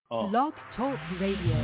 Blog Talk Radio.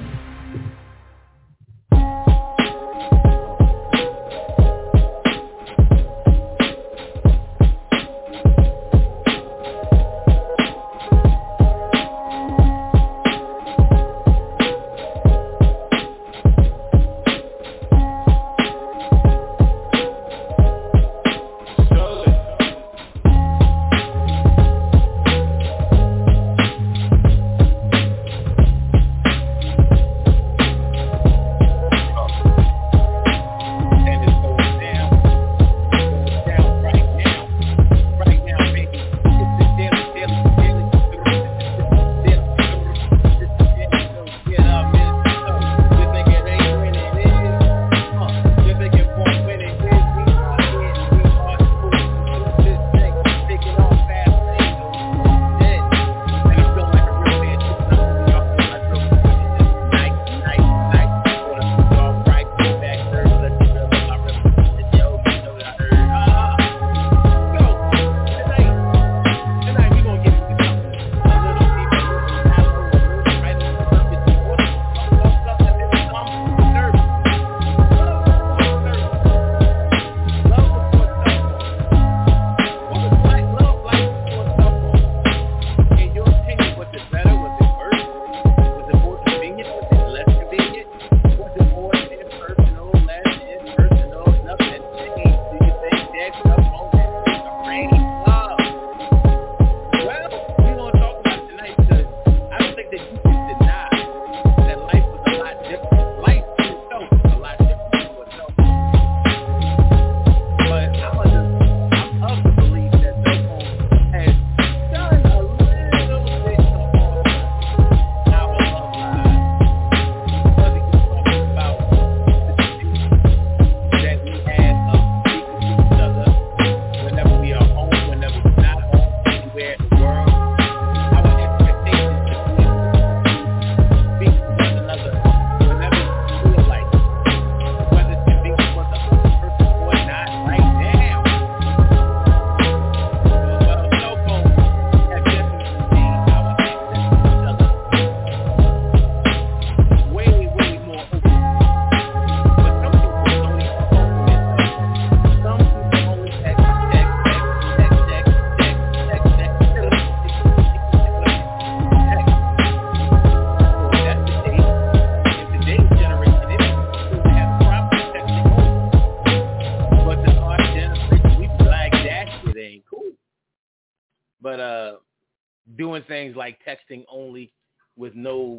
Doing things like texting only with no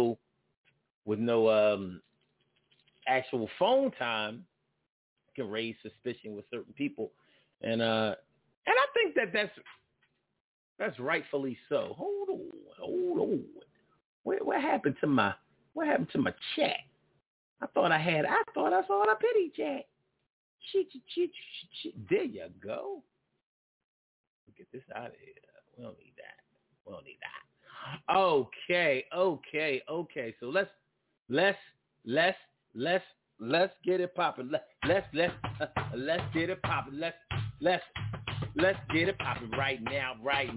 actual phone time can raise suspicion with certain people, and I think that's rightfully so. Hold on. What happened to my chat? I thought I saw a pity chat. Shit. There you go. Get this out of here. We don't need that. Okay. So let's get it popping. Let's get it popping. Let's get it popping right now.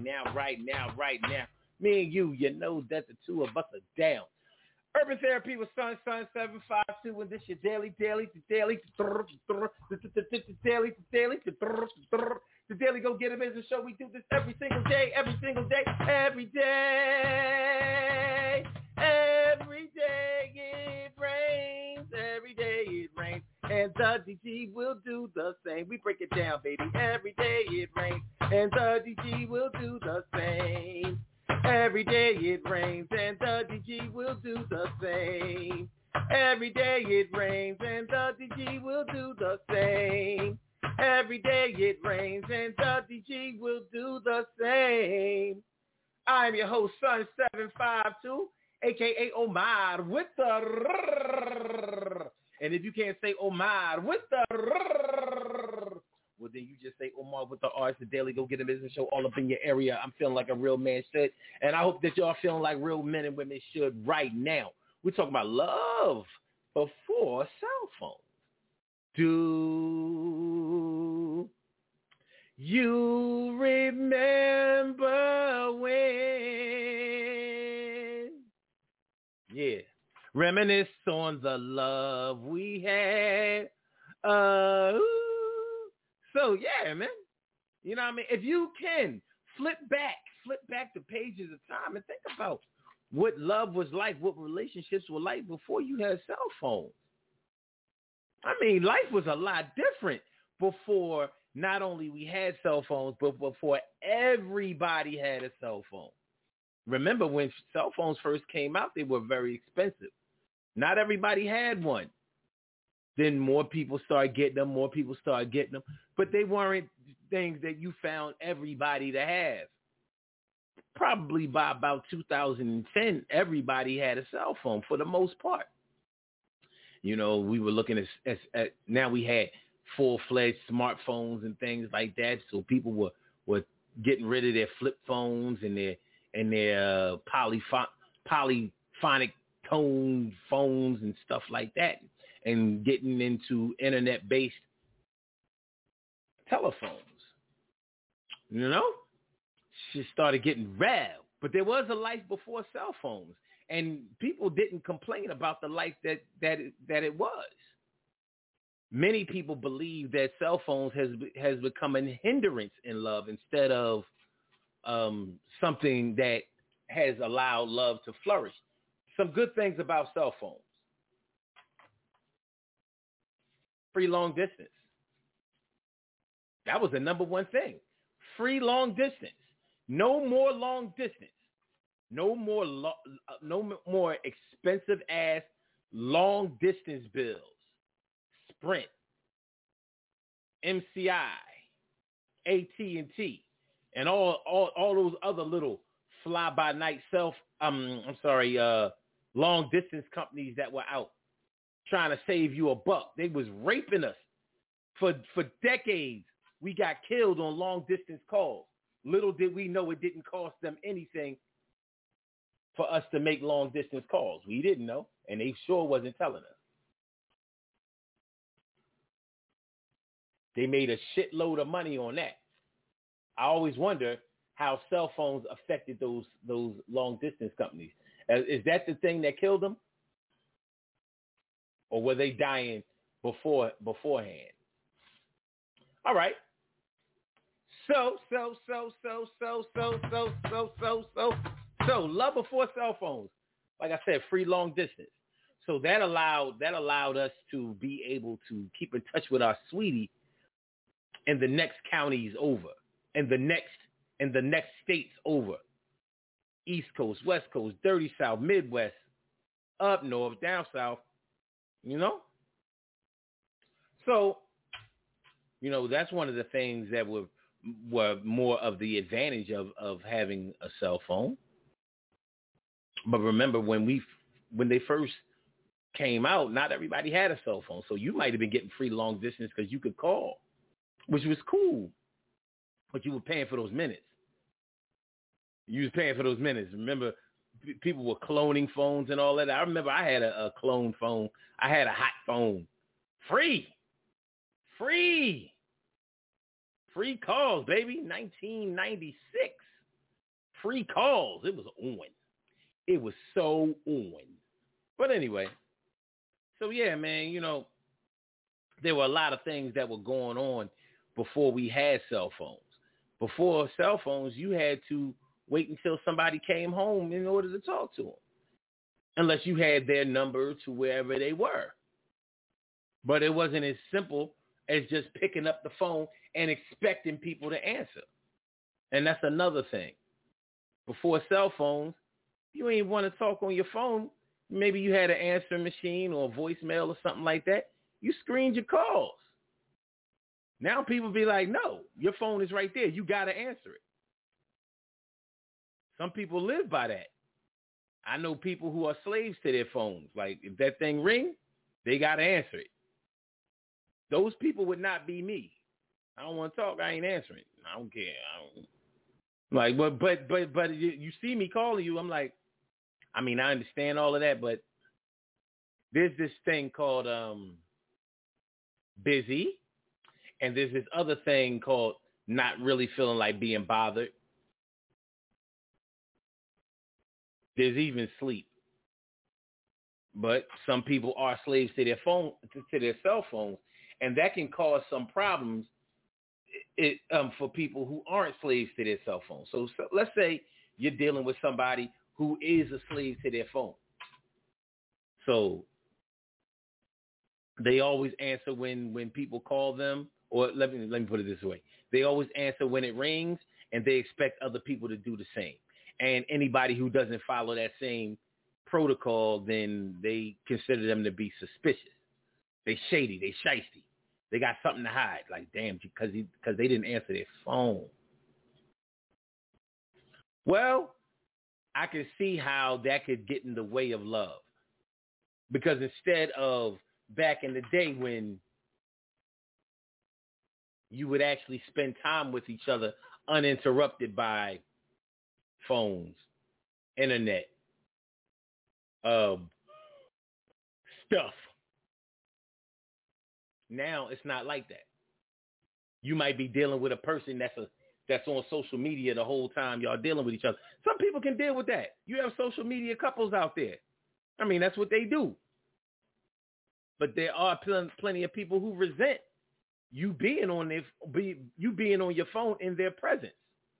Me and you know that the two of us are down. Urban Therapy with Sun 752, and this your daily. The Daily Go Get It Business Show. We do this every single day. Every day it rains. And the DG will do the same. We break it down, baby. Every day it rains. And the DG will do the same. Every day it rains. And the DG will do the same. Every day it rains. And the DG will do the same. Every day it rains, and WG will do the same. I'm your host, Sun 752, a.k.a. Omar with the rrrr. And if you can't say Omar with the rrrr, well, then you just say Omar with the R. It's the Daily Go Get It Business Show all up in your area. I'm feeling like a real man should, and I hope that y'all feeling like real men and women should right now. We're talking about love before cell phones. Do you remember when Yeah. Reminisce on the love we had. So yeah, man. You know what I mean? If you can flip back the pages of time and think about what love was like, what relationships were like before you had cell phones. I mean, life was a lot different before not only we had cell phones, but before everybody had a cell phone. Remember when cell phones first came out, they were very expensive. Not everybody had one. Then more people started getting them, but they weren't things that you found everybody to have. Probably by about 2010, everybody had a cell phone for the most part. You know, we were looking at now we had full-fledged smartphones and things like that, so people were getting rid of their flip phones and their polyphonic tone phones and stuff like that, and getting into internet-based telephones. You know? She started getting rare. But there was a life before cell phones, and people didn't complain about the life that it was. Many people believe that cell phones has become a hindrance in love instead of something that has allowed love to flourish. Some good things about cell phones. Free long distance. That was the number one thing. Free long distance. No more long distance. No more expensive ass long distance bills. Sprint, MCI, AT&T, and all those other little fly by night long distance companies that were out trying to save you a buck. They was raping us for decades. We got killed on long distance calls. Little did we know it didn't cost them anything for us to make long distance calls. We didn't know, and they sure wasn't telling us. They made a shitload of money on that. I always wonder how cell phones affected those long distance companies. Is that the thing that killed them? Or were they dying beforehand? All right. So, love before cell phones. Like I said, free long distance. So that allowed us to be able to keep in touch with our sweetie in the next counties over, in the next states over. East Coast, West Coast, Dirty South, Midwest, up north, down south, you know? So, you know, that's one of the things that were more of the advantage of having a cell phone. But remember, when they first came out, not everybody had a cell phone. So you might have been getting free long distance because you could call, which was cool. But you were paying for those minutes. You was paying for those minutes. Remember, people were cloning phones and all that. I remember I had a clone phone. I had a hot phone. Free calls, baby. 1996. Free calls. It was on. It was so on. But anyway, so yeah, man, you know, there were a lot of things that were going on before we had cell phones. Before cell phones, you had to wait until somebody came home in order to talk to them, unless you had their number to wherever they were. But it wasn't as simple as just picking up the phone and expecting people to answer. And that's another thing. Before cell phones, you ain't want to talk on your phone. Maybe you had an answering machine or a voicemail or something like that. You screened your calls. Now people be like, no, your phone is right there. You got to answer it. Some people live by that. I know people who are slaves to their phones. Like, if that thing ring, they got to answer it. Those people would not be me. I don't want to talk. I ain't answering. I don't care. But you see me calling you. I'm like, I mean, I understand all of that, but there's this thing called busy, and there's this other thing called not really feeling like being bothered. There's even sleep. But some people are slaves to their cell phones, and that can cause some problems for people who aren't slaves to their cell phones. So let's say you're dealing with somebody who is a slave to their phone. So they always answer when people call them, or let me put it this way. They always answer when it rings, and they expect other people to do the same. And anybody who doesn't follow that same protocol, then they consider them to be suspicious. They shady, they shiesty. They got something to hide. Like, damn, because they didn't answer their phone. Well, I can see how that could get in the way of love. Because instead of back in the day when you would actually spend time with each other uninterrupted by phones, internet, stuff. Now it's not like that. You might be dealing with a person that's on social media the whole time y'all dealing with each other. Some people can deal with that. You have social media couples out there. I mean, that's what they do. But there are plenty of people who resent you being on your phone in their presence.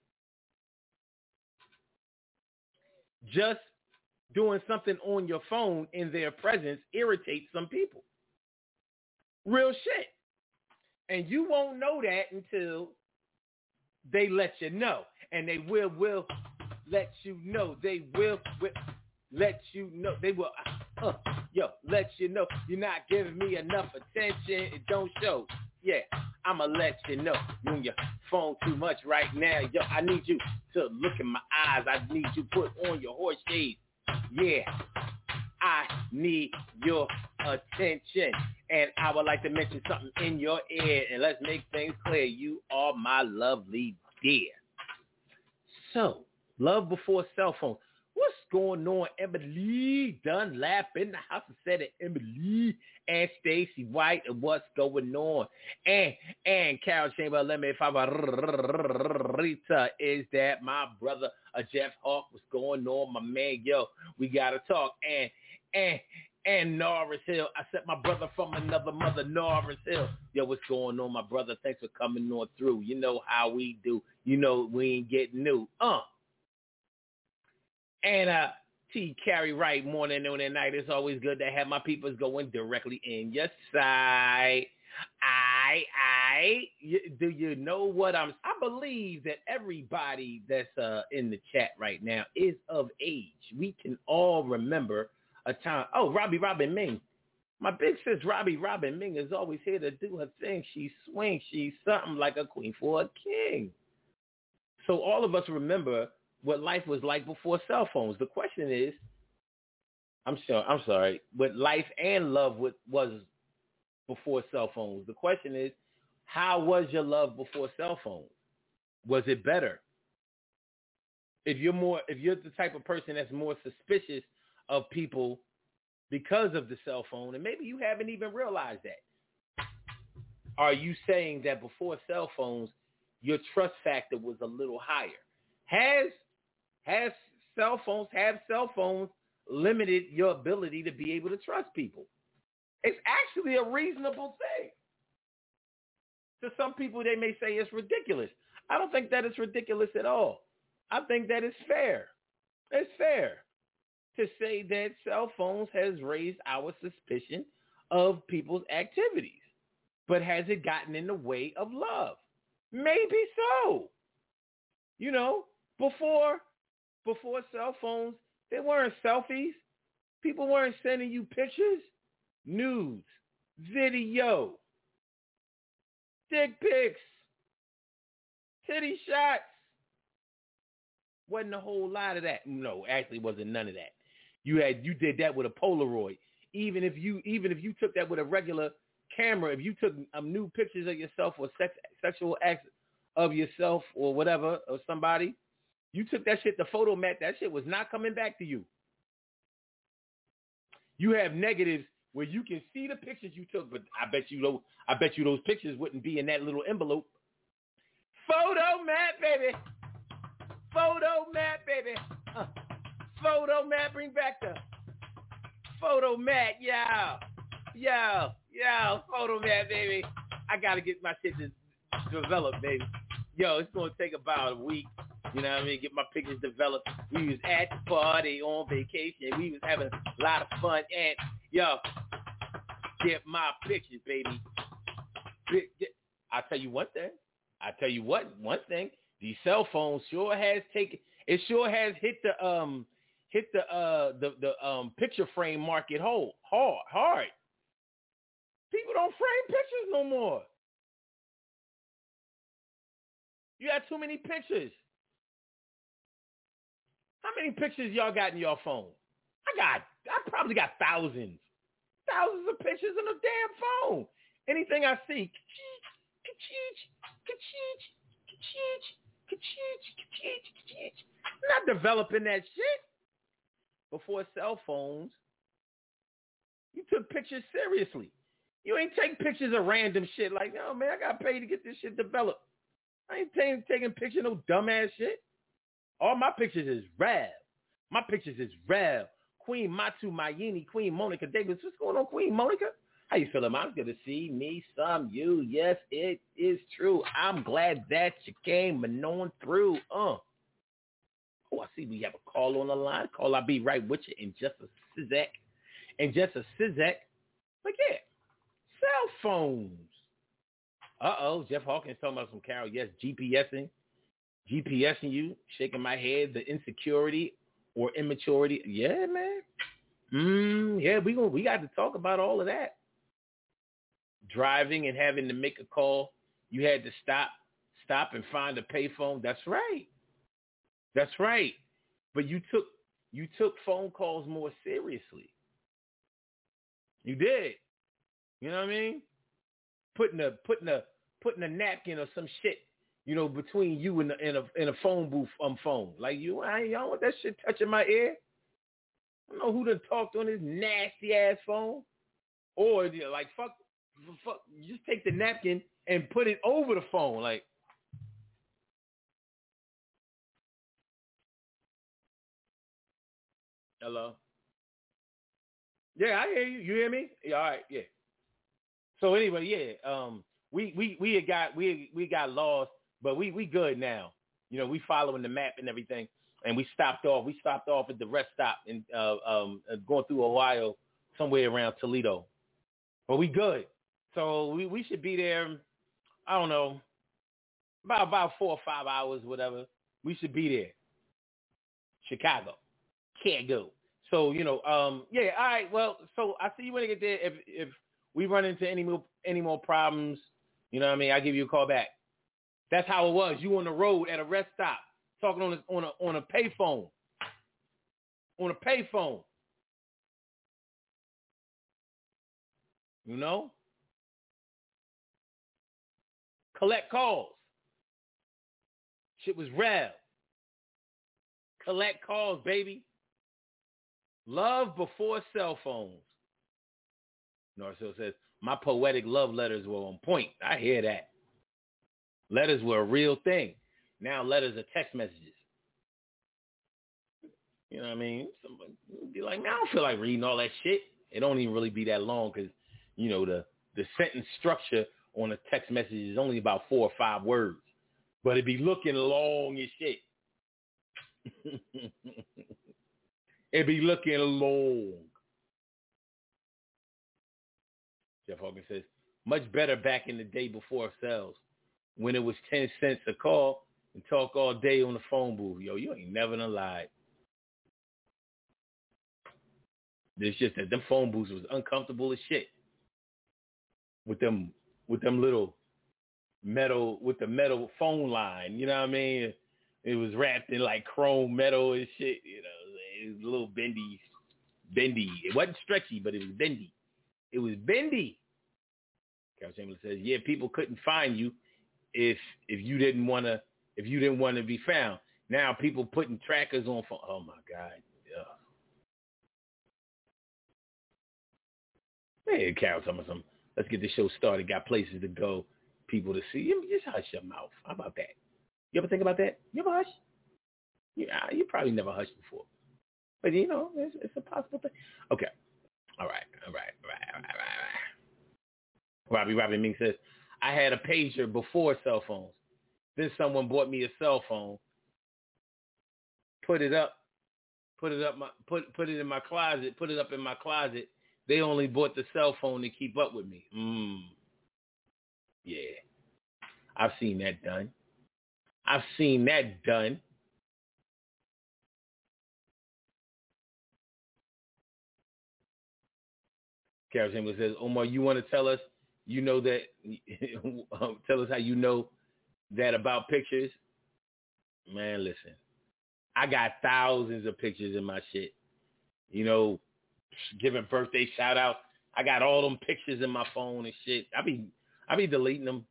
Just doing something on your phone in their presence irritates some people. Real shit. And you won't know that until they let you know. And they will let you know. They will let you know. They will, let you know. You're not giving me enough attention. It don't show. Yeah, I'ma let you know. You're on your phone too much right now. Yo, I need you to look in my eyes. I need you to put on your horse shades. Yeah, I need your attention. And I would like to mention something in your ear. And let's make things clear. You are my lovely dear. So, love before cell phone. What's going on? Emily Dunlap in the house instead of Emily and Stacy White, and what's going on? And Carol Chamber, let me Rita, is that my brother Jeff Hawk? What's going on, my man? Yo, we gotta talk. And Norris Hill, I said my brother from another mother, Norris Hill. Yo, what's going on, my brother? Thanks for coming on through. You know how we do. You know we ain't getting new. And T. Carrie Wright, morning, noon, and night. It's always good to have my peoples going directly in your side. Do you know what I believe that everybody that's in the chat right now is of age. We can all remember a time. Oh, Robin Ming. My big sis Robin Ming is always here to do her thing. She swings. She's something like a queen for a king. So all of us remember what life was like before cell phones. The question is, I'm sorry, what life and love was before cell phones. The question is, how was your love before cell phones? Was it better? If you're the type of person that's more suspicious of people because of the cell phone, and maybe you haven't even realized that, are you saying that before cell phones, your trust factor was a little higher? Have cell phones limited your ability to be able to trust people? It's actually a reasonable thing. To some people, they may say it's ridiculous. I don't think that it's ridiculous at all. I think that it's fair. It's fair to say that cell phones has raised our suspicion of people's activities. But has it gotten in the way of love? Maybe so. You know, before cell phones, there weren't selfies. People weren't sending you pictures, nudes, video, dick pics, titty shots. Wasn't a whole lot of that. No, actually wasn't none of that. You did that with a Polaroid. Even if you took that with a regular camera, if you took nude pictures of yourself or sexual acts of yourself or whatever, or somebody, you took that shit to Photomat, that shit was not coming back to you. You have negatives where you can see the pictures you took, but I bet you those pictures wouldn't be in that little envelope. Photomat, baby. Photomat, baby. Photomat, bring back the Photomat, yo, Photomat, baby. I gotta get my shit developed, baby. Yo, it's gonna take about a week. You know what I mean? Get my pictures developed. We was at the party on vacation. We was having a lot of fun. And, yo, get my pictures, baby. I'll tell you one thing. One thing. These cell phones sure has hit the picture frame market hard. People don't frame pictures no more. You got too many pictures. How many pictures y'all got in your phone? I probably got thousands of pictures in a damn phone. Anything I see, I'm not developing that shit. Before cell phones, you took pictures seriously. You ain't take pictures of random shit like, oh man, I got paid to get this shit developed. I ain't taking pictures of no dumbass shit. All my pictures is real. Queen Matu Mayini, Queen Monica Davis. What's going on, Queen Monica? How you feeling, man? It's good to see me, some you. Yes, it is true. I'm glad that you came and on through. Oh, I see we have a call on the line. Call, I'll be right with you in just a sizzak. But yeah, cell phones. Jeff Hawkins talking about some Carol. Yes, GPSing you, shaking my head, the insecurity or immaturity. Yeah, man. Yeah, we got to talk about all of that. Driving and having to make a call, you had to stop and find a payphone. That's right. But you took phone calls more seriously. You did. You know what I mean? Putting a napkin or some shit, you know, between you and a phone booth phone. Like y'all want that shit touching my ear. I don't know who done talked on this nasty ass phone. Or like fuck, you just take the napkin and put it over the phone. Like, hello? Yeah, I hear you. You hear me? Yeah, all right, yeah. So anyway, yeah, we got lost, but we good now. You know, we following the map and everything, and we stopped off. We stopped off at the rest stop and going through Ohio, somewhere around Toledo. But we good. So we should be there. I don't know, about 4 or 5 hours, whatever. We should be there. Chicago, can't go. So yeah. All right. Well, so I see you when I get there. If we run into any more problems, you know what I mean, I'll give you a call back. That's how it was. You on the road at a rest stop, talking on a payphone. On a payphone. You know? Collect calls. Shit was real. Collect calls, baby. Love before cell phones. Narciso says, my poetic love letters were on point. I hear that. Letters were a real thing. Now letters are text messages. You know what I mean? Somebody would be like, man, I don't feel like reading all that shit. It don't even really be that long because, you know, the sentence structure on a text message is only about 4 or 5 words. But it be looking long as shit. It be looking long. Jeff Hawkins says, much better back in the day before cells when it was 10 cents a call and talk all day on the phone booth. Yo, you ain't never done lied. It's just that them phone booths was uncomfortable as shit. With them little metal, with the metal phone line, you know what I mean? It was wrapped in like chrome metal and shit, you know. It was a little bendy. It wasn't stretchy, but it was bendy. It was bendy. Carol Chamberlain says, yeah, people couldn't find you if you didn't want to be found. Now people putting trackers on phone. Oh my God. Yeah. Hey, Carol, something. Let's get the show started. Got places to go, people to see. Just hush your mouth. How about that? You ever think about that? You ever hush? Yeah, you probably never hushed before. But, you know, it's a possible thing. Okay. Robbie Ming says, I had a pager before cell phones. Then someone bought me a cell phone. Put it up in my closet. They only bought the cell phone to keep up with me. Yeah. I've seen that done. Carol Chambers says, Omar, you want to tell us, you know that, tell us how you know that about pictures? Man, listen, I got thousands of pictures in my shit. You know, giving birthday shout outs. I got all them pictures in my phone and shit. I be deleting them.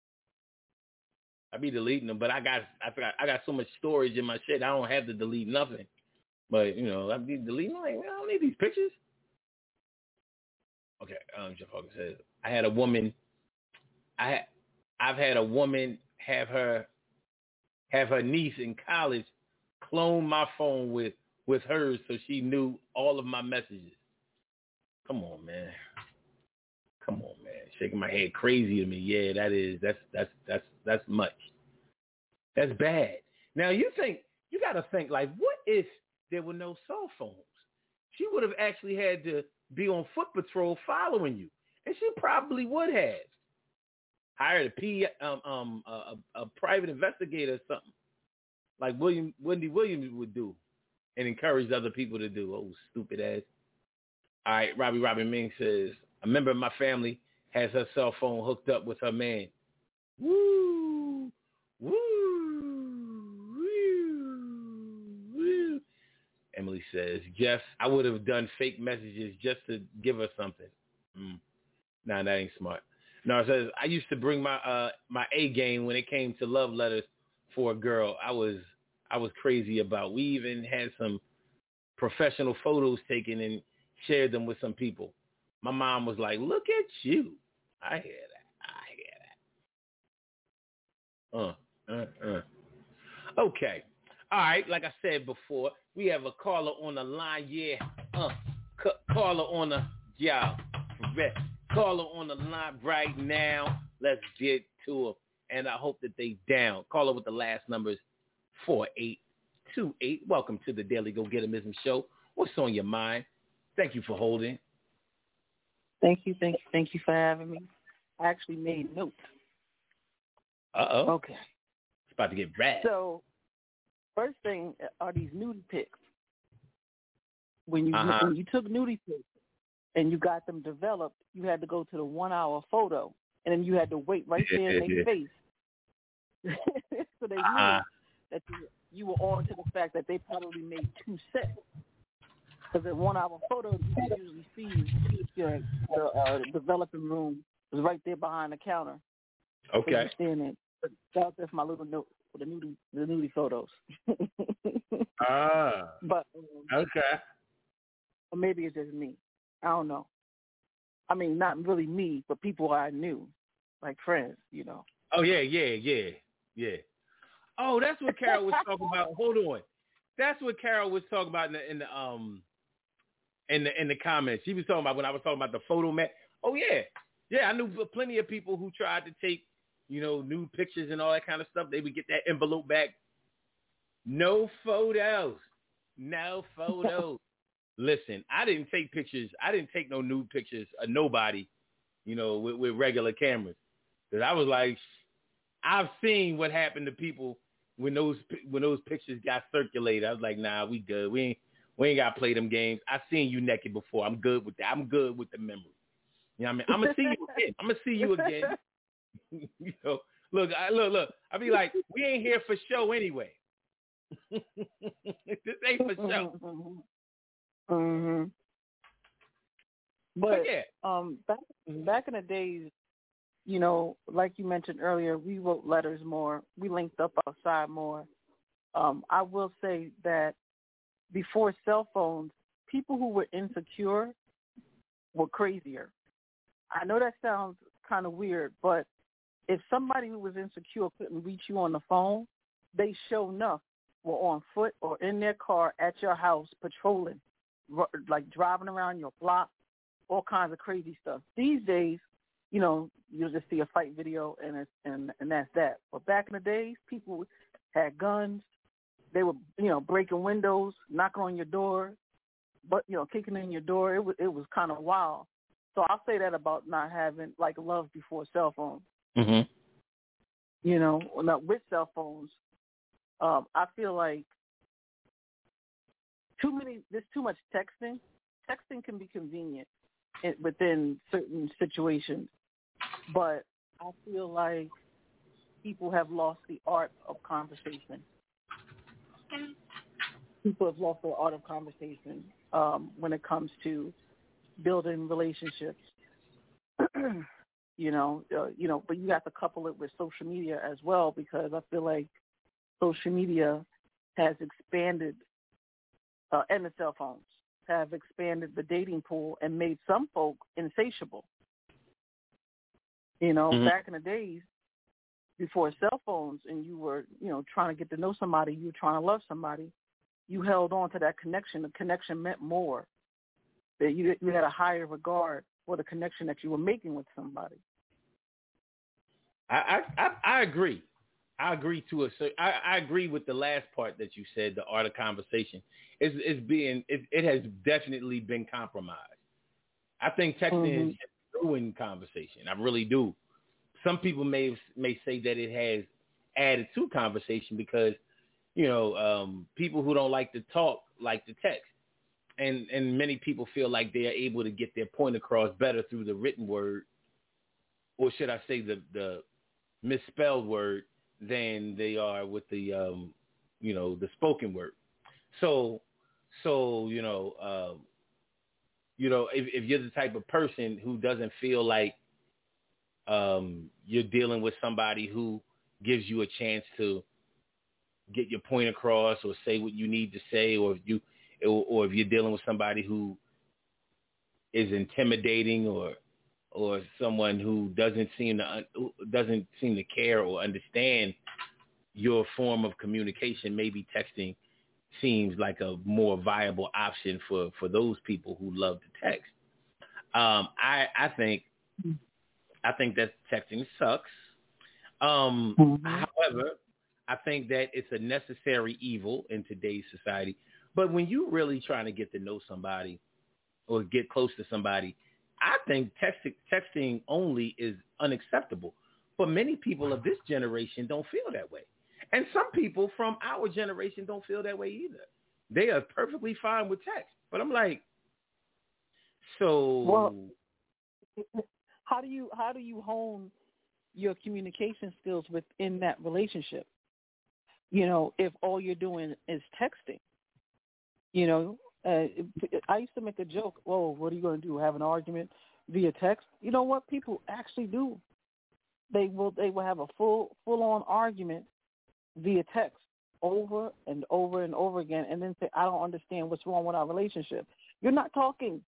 But I got so much storage in my shit. I don't have to delete nothing. But you know, I be deleting. Like, I don't need these pictures. Okay, Jeff Hawkins says, I've had a woman have her niece in college clone my phone with hers so she knew all of my messages. Come on, man. Shaking my head crazy to me. Yeah, that's much. That's bad. Now you gotta think, like, what if there were no cell phones? She would have actually had to be on foot patrol following you. And she probably would have hired a private investigator or something like Wendy Williams would do and encouraged other people to do. Oh, stupid ass. All right, Robbie Ming says, a member of my family has her cell phone hooked up with her man. Woo, woo, woo, woo. Emily says, Jeff, I would have done fake messages just to give her something. Nah, that ain't smart. No, it says, I used to bring my my A game when it came to love letters for a girl I was crazy about. We even had some professional photos taken and shared them with some people. My mom was like, look at you. I hear that. Okay. All right. Like I said before, we have a caller on the line. Yeah. Caller on the, yeah. Caller on the line right now. Let's get to her. And I hope that they down. Caller with the last numbers 4828. Welcome to the Daily Go Getimism Show. What's on your mind? Thank you for holding. Thank you for having me. I actually made notes. Uh-oh. Okay. It's about to get rad. So, first thing are these nudie pics. When you took nudie pics and you got them developed, you had to go to the 1 hour photo, and then you had to wait right there in their face. So they knew that you were on to the fact that they probably made 2 sets. Because in 1 hour photo, you can usually see the developing room was right there behind the counter. Okay. So standing. That's just my little note for the nudie photos. But okay. Or maybe it's just me. I don't know. I mean, not really me, but people I knew, like friends, you know. Oh yeah. Oh, that's what Carol was talking about. Hold on. That's what Carol was talking about in the comments. She was talking about when I was talking about the photo mat. Oh yeah. I knew plenty of people who tried to take, nude pictures and all that kind of stuff. They would get that envelope back. No photos. Listen, I didn't take pictures. I didn't take no nude pictures of nobody, with regular cameras. Because I was like, I've seen what happened to people when those pictures got circulated. I was like, nah, we good. We ain't got to play them games. I've seen you naked before. I'm good with that. I'm good with the memory. You know what I mean? I'm going to see you again. Look. I be like, we ain't here for show anyway. This ain't for show. Mm-hmm. But yeah. Back in the days, like you mentioned earlier, we wrote letters more. We linked up outside more. I will say that before cell phones, people who were insecure were crazier. I know that sounds kind of weird, but if somebody who was insecure couldn't reach you on the phone, they sure enough were on foot or in their car at your house patrolling, like driving around your block, all kinds of crazy stuff. These days, you'll just see a fight video and that's that. But back in the days, people had guns. They were, breaking windows, knocking on your door, but kicking in your door. It was kind of wild. So I'll say that about not having like love before cell phones. Mm-hmm. With cell phones, I feel like there's too much texting. Texting can be convenient within certain situations, but I feel like people have lost the art of conversation. People have lost their art of conversation when it comes to building relationships. But you have to couple it with social media as well, because I feel like social media has expanded, and the cell phones have expanded the dating pool and made some folk insatiable. Mm-hmm. Back in the days, before cell phones, and you were, trying to get to know somebody, you were trying to love somebody, you held on to that connection. The connection meant more. That you had a higher regard for the connection that you were making with somebody. I agree. I agree I agree with the last part that you said. The art of conversation it has definitely been compromised. I think texting has ruined conversation. I really do. Some people may say that it has added to conversation because, people who don't like to talk like to text. And many people feel like they are able to get their point across better through the written word, or should I say the misspelled word, than they are with the, the spoken word. So if you're the type of person who doesn't feel like you're dealing with somebody who gives you a chance to get your point across or say what you need to say, or if you're dealing with somebody who is intimidating or someone who doesn't seem to care or understand your form of communication, maybe texting seems like a more viable option for those people who love to text. I think that texting sucks. However, I think that it's a necessary evil in today's society. But when you're really trying to get to know somebody or get close to somebody, I think texting only is unacceptable. But many people of this generation don't feel that way. And some people from our generation don't feel that way either. They are perfectly fine with text. But I'm like, well, how do you hone your communication skills within that relationship? If all you're doing is texting. I used to make a joke, "Whoa, what are you going to do? Have an argument via text?" You know what? People actually do. They will have a full on argument via text over and over and over again, and then say, "I don't understand what's wrong with our relationship." You're not talking.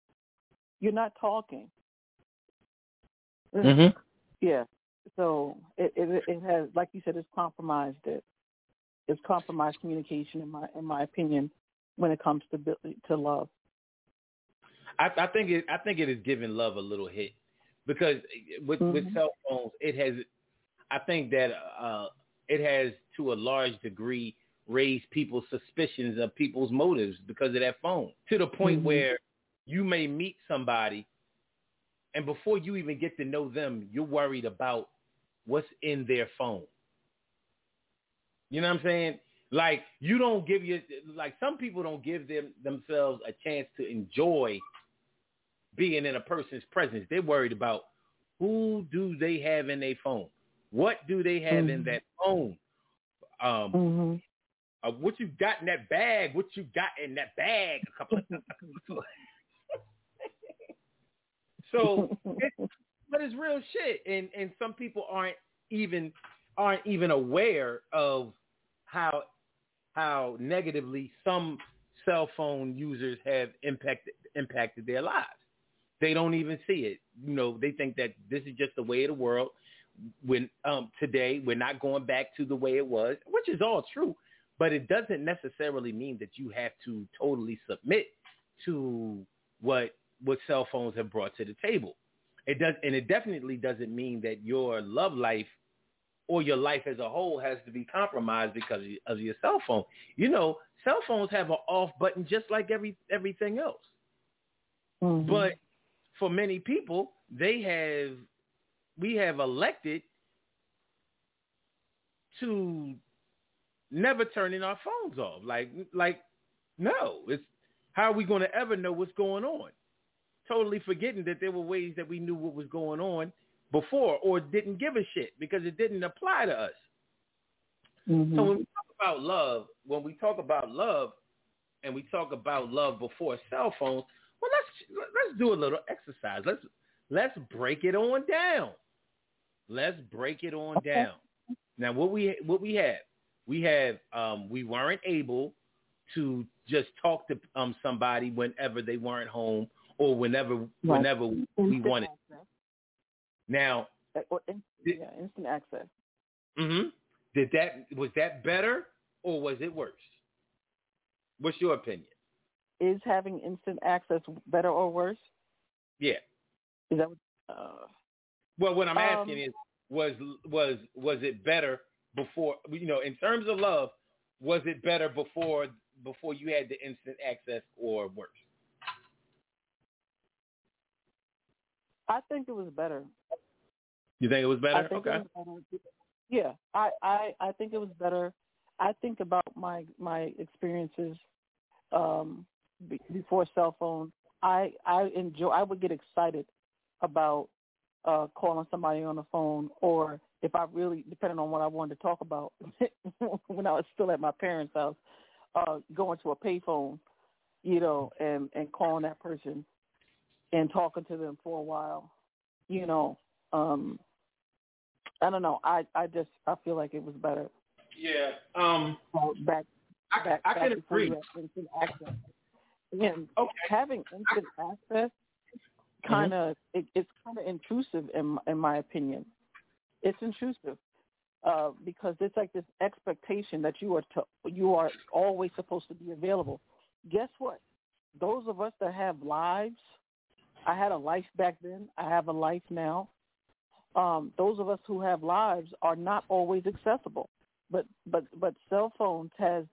Mm-hmm. Yeah. So it has, like you said, it's compromised it. It's compromised communication, in my opinion, when it comes to love. I think it has given love a little hit because with cell phones, I think that it has to a large degree raised people's suspicions of people's motives because of that phone, to the point where you may meet somebody and before you even get to know them, you're worried about what's in their phone. You know what I'm saying? Like, some people don't give themselves a chance to enjoy being in a person's presence. They're worried about who do they have in their phone? What do they have in that phone? What you got in that bag? What you got in that bag? A couple of So, but it's real shit, and some people aren't even aware of how negatively some cell phone users have impacted their lives. They don't even see it. They think that this is just the way of the world. When today we're not going back to the way it was, which is all true, but it doesn't necessarily mean that you have to totally submit to what cell phones have brought to the table. It does, and it definitely doesn't mean that your love life or your life as a whole has to be compromised because of your cell phone. You know, cell phones have an off button just like everything else. Mm-hmm. But for many people, we have elected to never turning our phones off. Like no, it's how are we going to ever know what's going on? Totally forgetting that there were ways that we knew what was going on before, or didn't give a shit because it didn't apply to us. Mm-hmm. So when we talk about love, and we talk about love before cell phones, well, let's do a little exercise. Let's break it on down. Let's break it on down. Now, what we have, we weren't able to just talk to somebody whenever they weren't home or whenever we wanted. Access. Now, instant access. Mm-hmm. Was that better or was it worse? What's your opinion? Is having instant access better or worse? Yeah. Is that well, what I'm asking is, was it better before? You know, in terms of love, was it better before you had the instant access or worse? I think it was better. You think it was better? Okay. Yeah, I think it was better. I think about my experiences before cell phones. I would get excited about calling somebody on the phone, or if I really, depending on what I wanted to talk about, when I was still at my parents' house, going to a payphone, you know, and calling that person and talking to them for a while, you know. I don't know. I feel like it was better. Yeah. Back I can agree. Instant access. And having instant access it's kind of intrusive in my opinion. It's intrusive because it's like this expectation that you are always supposed to be available. Guess what? Those of us that have lives, I had a life back then. I have a life now. Those of us who have lives are not always accessible. But cell phones has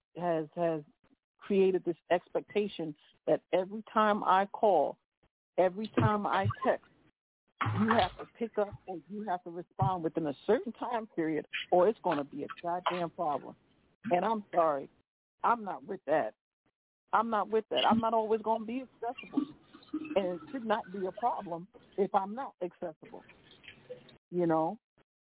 created this expectation that every time I call, every time I text, you have to pick up or you have to respond within a certain time period, or it's going to be a goddamn problem. And I'm sorry, I'm not with that. I'm not always going to be accessible, and it should not be a problem if I'm not accessible. You know.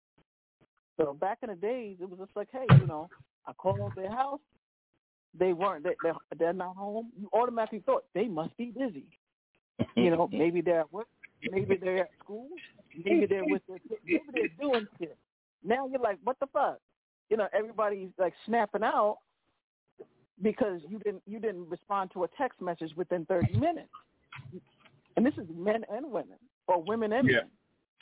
So back in the days, it was just like, hey, you know, I called their house. They're not home. You automatically thought they must be busy. You know, maybe they're at work, maybe they're at school, maybe they're with their kids, maybe they're doing shit. Now you're like, what the fuck? You know, everybody's like snapping out because you didn't respond to a text message within 30 minutes. And this is men and women, or women and men.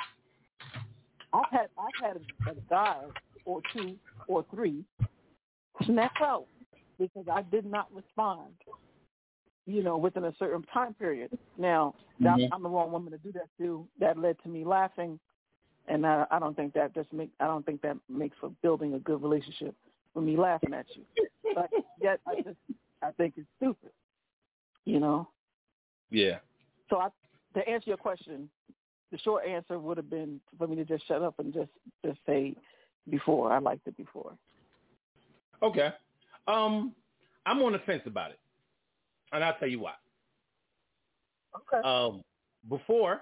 I've had a guy or two or three snap out because I did not respond, you know, within a certain time period. Now, I'm the wrong woman to do that to. That led to me laughing, and I don't think that makes for building a good relationship with me laughing at you. But yet, I think it's stupid, you know. Yeah. So to answer your question, the short answer would have been for me to just shut up and just say before. I liked it before. Okay. I'm on the fence about it, and I'll tell you why. Okay. Before,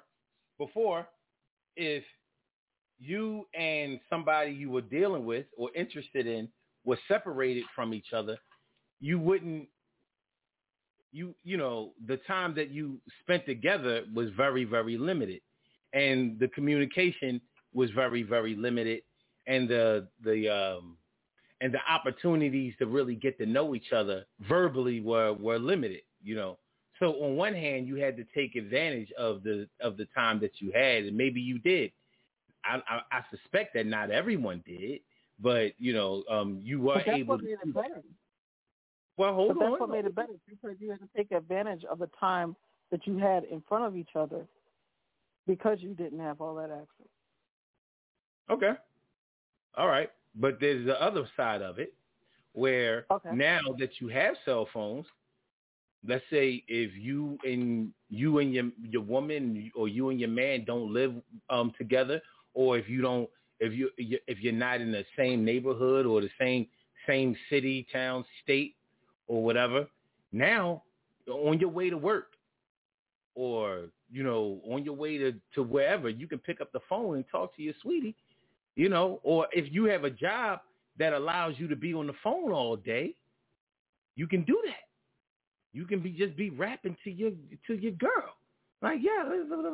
if you and somebody you were dealing with or interested in were separated from each other, you wouldn't. You know, the time that you spent together was very, very limited. And the communication was very, very limited, and the opportunities to really get to know each other verbally were limited. You know, so on one hand, you had to take advantage of the time that you had, and maybe you did. I suspect that not everyone did, but you know, you were able to. Well, hold on. That's what made it better, because you had to take advantage of the time that you had in front of each other. because you didn't have all that access. Okay. All right. But there's the other side of it where now that you have cell phones, let's say if you and your woman or you and your man don't live together, or if you're not in the same neighborhood or the same city, town, state, or whatever, now on your way to work or on your way to wherever, you can pick up the phone and talk to your sweetie, or if you have a job that allows you to be on the phone all day, you can do that. You can just be rapping to your girl. Like, yeah.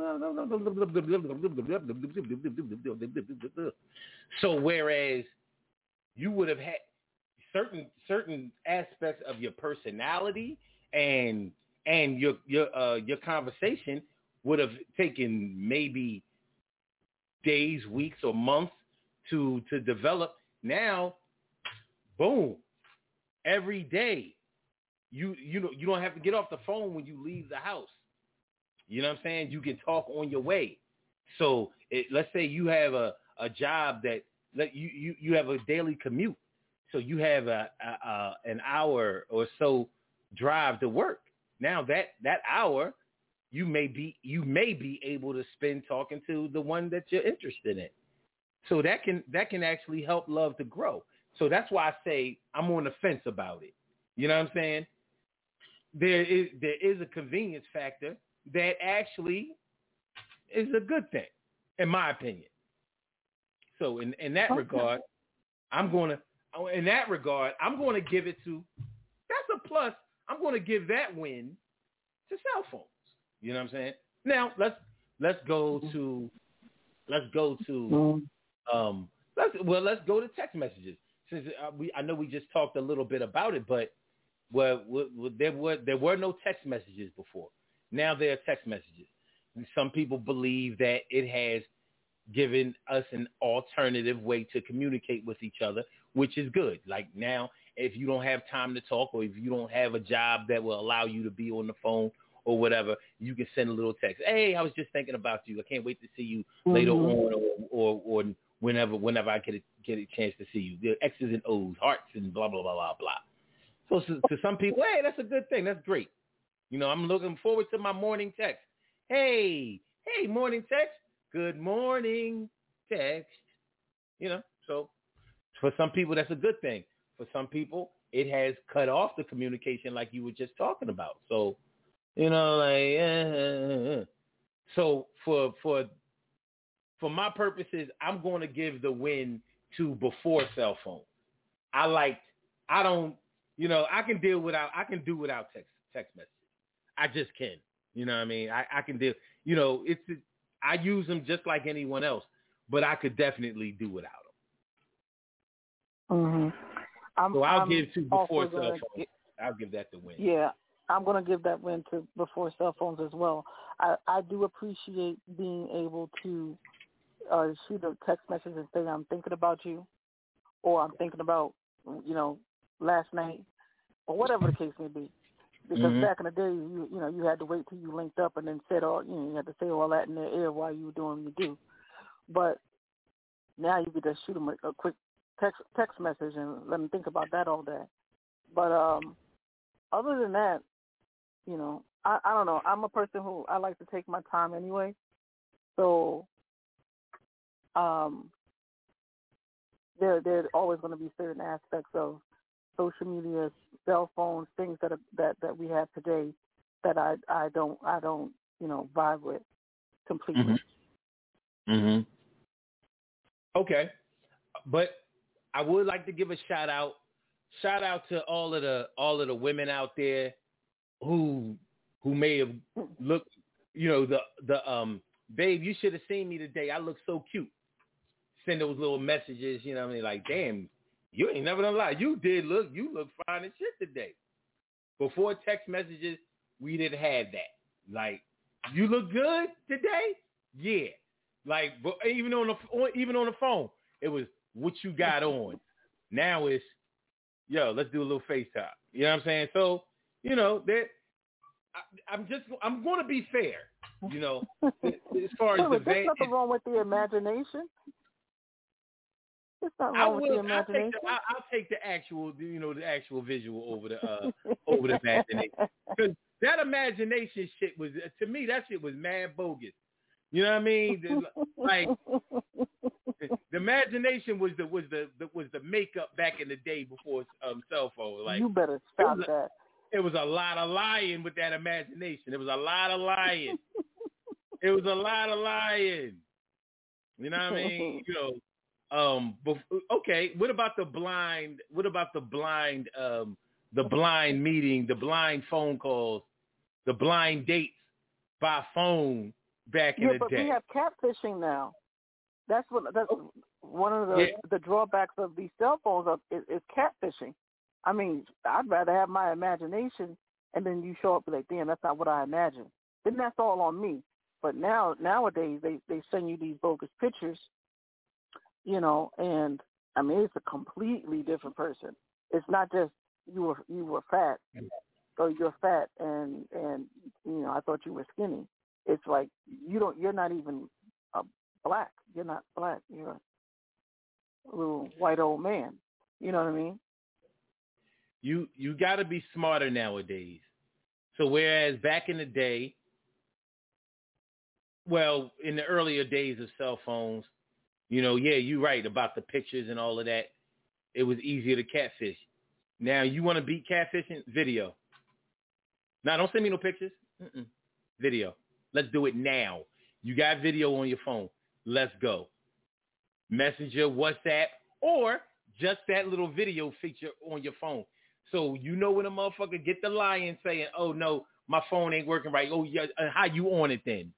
So whereas you would have had certain aspects of your personality and your conversation would have taken maybe days, weeks, or months to develop. Now, boom, every day. You don't have to get off the phone when you leave the house. You know what I'm saying? You can talk on your way. So let's say you have a job that you have a daily commute. So you have an hour or so drive to work. Now that hour you may be able to spend talking to the one that you're interested in. So that can actually help love to grow. So that's why I say I'm on the fence about it. You know what I'm saying? There is a convenience factor that actually is a good thing, in my opinion. So in that regard, I'm going to give it to, that's a plus. I'm going to give that win to cell phones. You know what I'm saying? Now let's go to let's go to text messages. Since I know we just talked a little bit about it, but there were no text messages before. Now there are text messages. And some people believe that it has given us an alternative way to communicate with each other, which is good. Like now, if you don't have time to talk, or if you don't have a job that will allow you to be on the phone or whatever, you can send a little text. Hey, I was just thinking about you. I can't wait to see you later on, or whenever I get a chance to see you. The X's and O's, hearts, and blah blah blah blah blah. So to some people, hey, that's a good thing. That's great. I'm looking forward to my morning text. Hey, morning text. Good morning text. So for some people, that's a good thing. For some people, it has cut off the communication like you were just talking about. So, So for my purposes, I'm going to give the win to before cell phone. I can do without text messages. I just can. You know what I mean? I can do, I use them just like anyone else, but I could definitely do without them. So I'll give to before cell phone. I'll give that the win. Yeah, I'm going to give that win to before cell phones as well. I do appreciate being able to shoot a text message and say I'm thinking about you, or I'm thinking about, last night, or whatever the case may be. Because back in the day, you had to wait till you linked up and then said you had to say all that in their ear while you were doing what you do. But now you could just shoot them a quick text message and let them think about that all day. But other than that, I don't know. I'm a person who I like to take my time anyway. So there always going to be certain aspects of social media, cell phones, things that we have today that I don't vibe with completely. Okay, but I would like to give a shout out to all of the women out there who may have looked, babe, you should have seen me today. I look so cute. Send those little messages, like, damn, you ain't never gonna lie. You look fine as shit today. Before text messages, we didn't have that. Like, you look good today? Yeah. Like, even on the phone, it was what you got on. Now it's, let's do a little FaceTime. You know what I'm saying? So, I'm going to be fair. You know, as far as the there's nothing wrong with the imagination. There's nothing wrong with the imagination. I'll take the actual, the actual visual over the imagination. Because that imagination shit was, to me, that shit was mad bogus. You know what I mean? Like, the imagination was the makeup back in the day before cell phone. Like, you better stop that. It was a lot of lying with that imagination. It was a lot of lying. It was a lot of lying. You know what I mean? Okay. What about the blind? What about the blind meeting, the blind phone calls, the blind dates by phone back in the day? Yeah, but we have catfishing now. That's one of the drawbacks of these cell phones is catfishing. I mean, I'd rather have my imagination, and then you show up like, damn, that's not what I imagined. Then that's all on me. But nowadays they send you these bogus pictures, and I mean it's a completely different person. It's not just you were fat, so you're fat, and I thought you were skinny. It's like you're not even black. You're not black. You're a little white old man. You know what I mean? You got to be smarter nowadays. So whereas back in the day, well, in the earlier days of cell phones, you're right about the pictures and all of that. It was easier to catfish. Now you want to beat catfishing? Video. Now don't send me no pictures. Video. Let's do it now. You got video on your phone. Let's go. Messenger, WhatsApp, or just that little video feature on your phone. So when a motherfucker get the lying saying, oh, no, my phone ain't working right. Oh, yeah, how you on it then?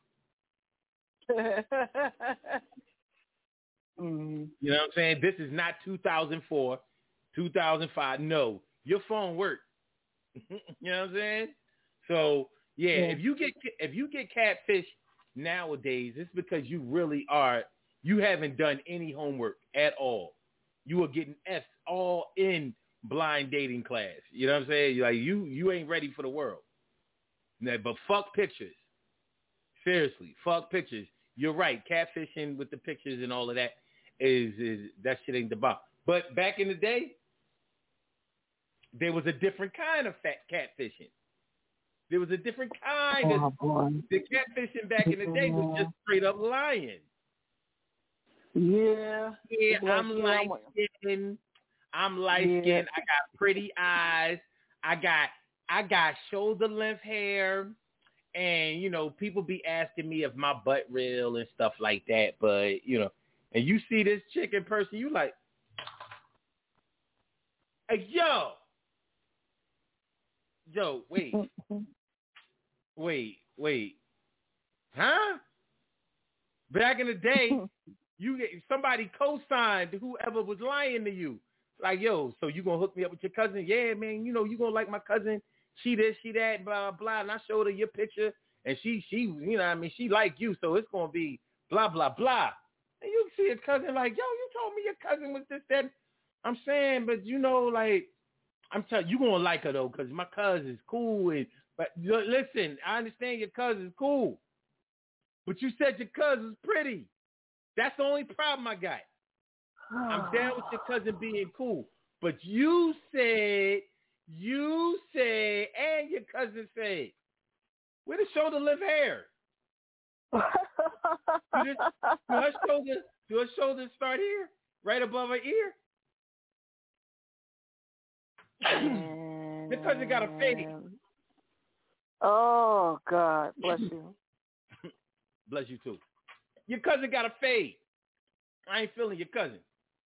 Mm-hmm. You know what I'm saying? This is not 2004, 2005. No, your phone worked. You know what I'm saying? So, if you get catfish nowadays, it's because you haven't done any homework at all. You are getting F's all in blind dating class. You know what I'm saying? Like you ain't ready for the world. But fuck pictures. Seriously, fuck pictures. You're right. Catfishing with the pictures and all of that is that shit ain't the bomb. But back in the day, there was a different kind of catfishing. There was a different kind of the catfishing back in the day was just straight up lying. Yeah. I'm light skinned. I got pretty eyes. I got shoulder length hair. And, people be asking me if my butt real and stuff like that. But, and you see this chick in person, you like, hey, yo, wait. Huh? Back in the day, you get somebody co-signed whoever was lying to you. Like, yo, so you gonna hook me up with your cousin? Yeah, man, you gonna like my cousin. She this, she that, blah, blah. And I showed her your picture, and she she like you, so it's gonna be blah, blah, blah. And you see his cousin like, yo, you told me your cousin was this, that. I'm saying, but like, I'm telling you, gonna like her though, because my cousin's cool. But listen, I understand your cousin's cool, but you said your cousin's pretty. That's the only problem I got. I'm down with your cousin being cool, but you said, and your cousin said, where the shoulder length hair? Do her shoulder start here, right above her ear? Your cousin got a fade. Oh, God, bless you. Bless you too. Your cousin got a fade. I ain't feeling your cousin.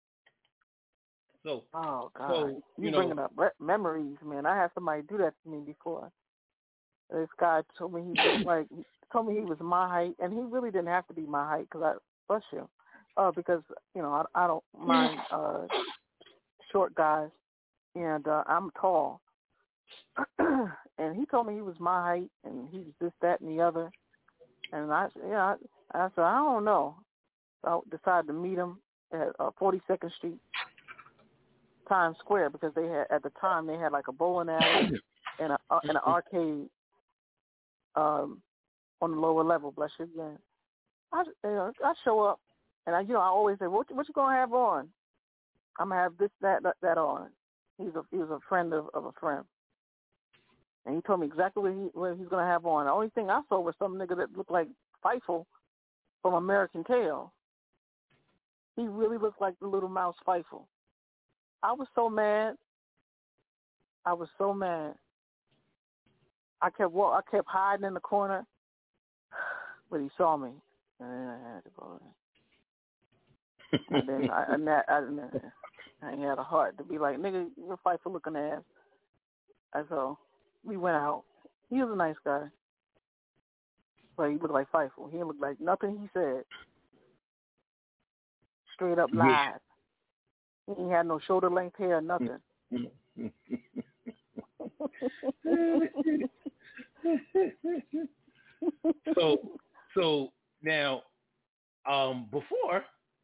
So, oh God, you bringing up memories, man. I had somebody do that to me before. This guy told me he was my height, and he really didn't have to be my height because because I don't mind short guys, and I'm tall. And he told me he was my height, and he was this, that, and the other. And I said, I don't know. So I decided to meet him at 42nd Street, Times Square, because at the time they had like a bowling alley and an arcade on the lower level. Bless you again. I show up, and I always say, what you gonna have on? I'm gonna have this, that on. He was a friend of a friend, and he told me exactly what he's gonna have on. The only thing I saw was some nigga that looked like Feifel from American Tail. He really looked like the little mouse Feifel. I was so mad. I kept hiding in the corner, but he saw me, and then I had to go in. And then I ain't had a heart to be like, nigga, you're a Feifel looking ass. And so we went out. He was a nice guy, but he looked like Feifel. He didn't look like nothing he said. Straight up lied. He ain't had no shoulder length hair or nothing. So now, before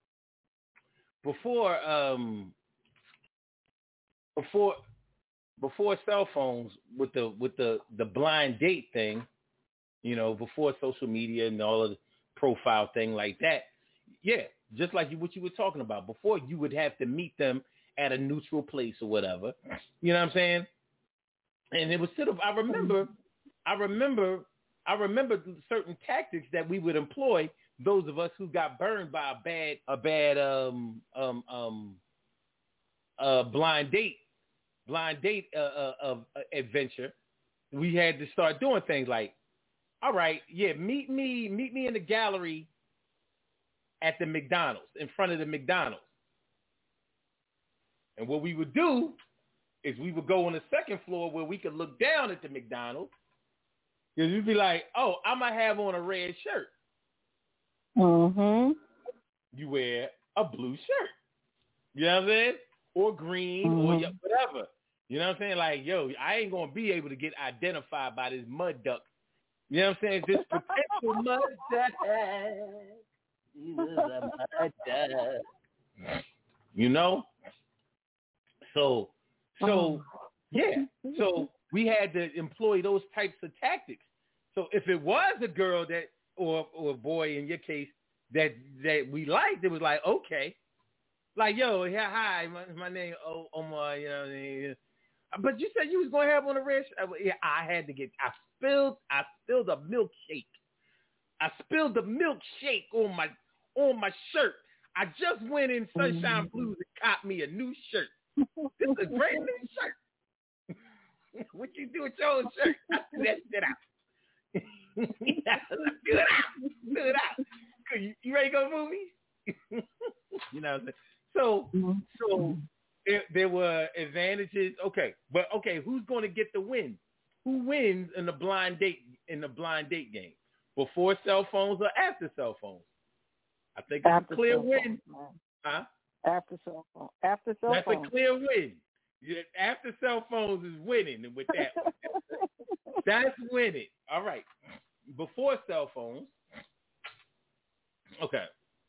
cell phones with the blind date thing, before social media and all of the profile thing like that, yeah, just like what you were talking about. Before, you would have to meet them at a neutral place or whatever. You know what I'm saying? And it was sort of, I remember certain tactics that we would employ. Those of us who got burned by a bad blind date adventure. We had to start doing things like, all right, yeah, meet me in the gallery at the McDonald's, in front of the McDonald's. And what we would do is we would go on the second floor where we could look down at the McDonald's. Because we'd be like, oh, I'm going to have on a red shirt. Mm-hmm. You wear a blue shirt. You know what I'm saying? Or green or whatever. You know what I'm saying? Like, yo, I ain't going to be able to get identified by this mud duck. You know what I'm saying? This potential mud duck. He was a mud duck. You know? So yeah. So we had to employ those types of tactics. So if it was a girl that, or a boy in your case, that we liked, it was like, okay. Like, yo, yeah, hi, my name Omar, you know what I mean? But you said you was going to have on a red shirt. Yeah, I had to I spilled a milkshake. I spilled the milkshake on my shirt. I just went in Sunshine Blues and copped me a new shirt. This is a great new shirt. What you do with your own shirt? I threw that shit out. Do it out. You ready to go to movies? You know what I'm saying? So there were advantages. Okay, but who's going to get the win? Who wins in the blind date game? Before cell phones or after cell phones? I think it's a clear win. Huh? After cell phone. That's a clear win. After cell phones is winning, and with that, that's winning. All right. Before cell phones. Okay.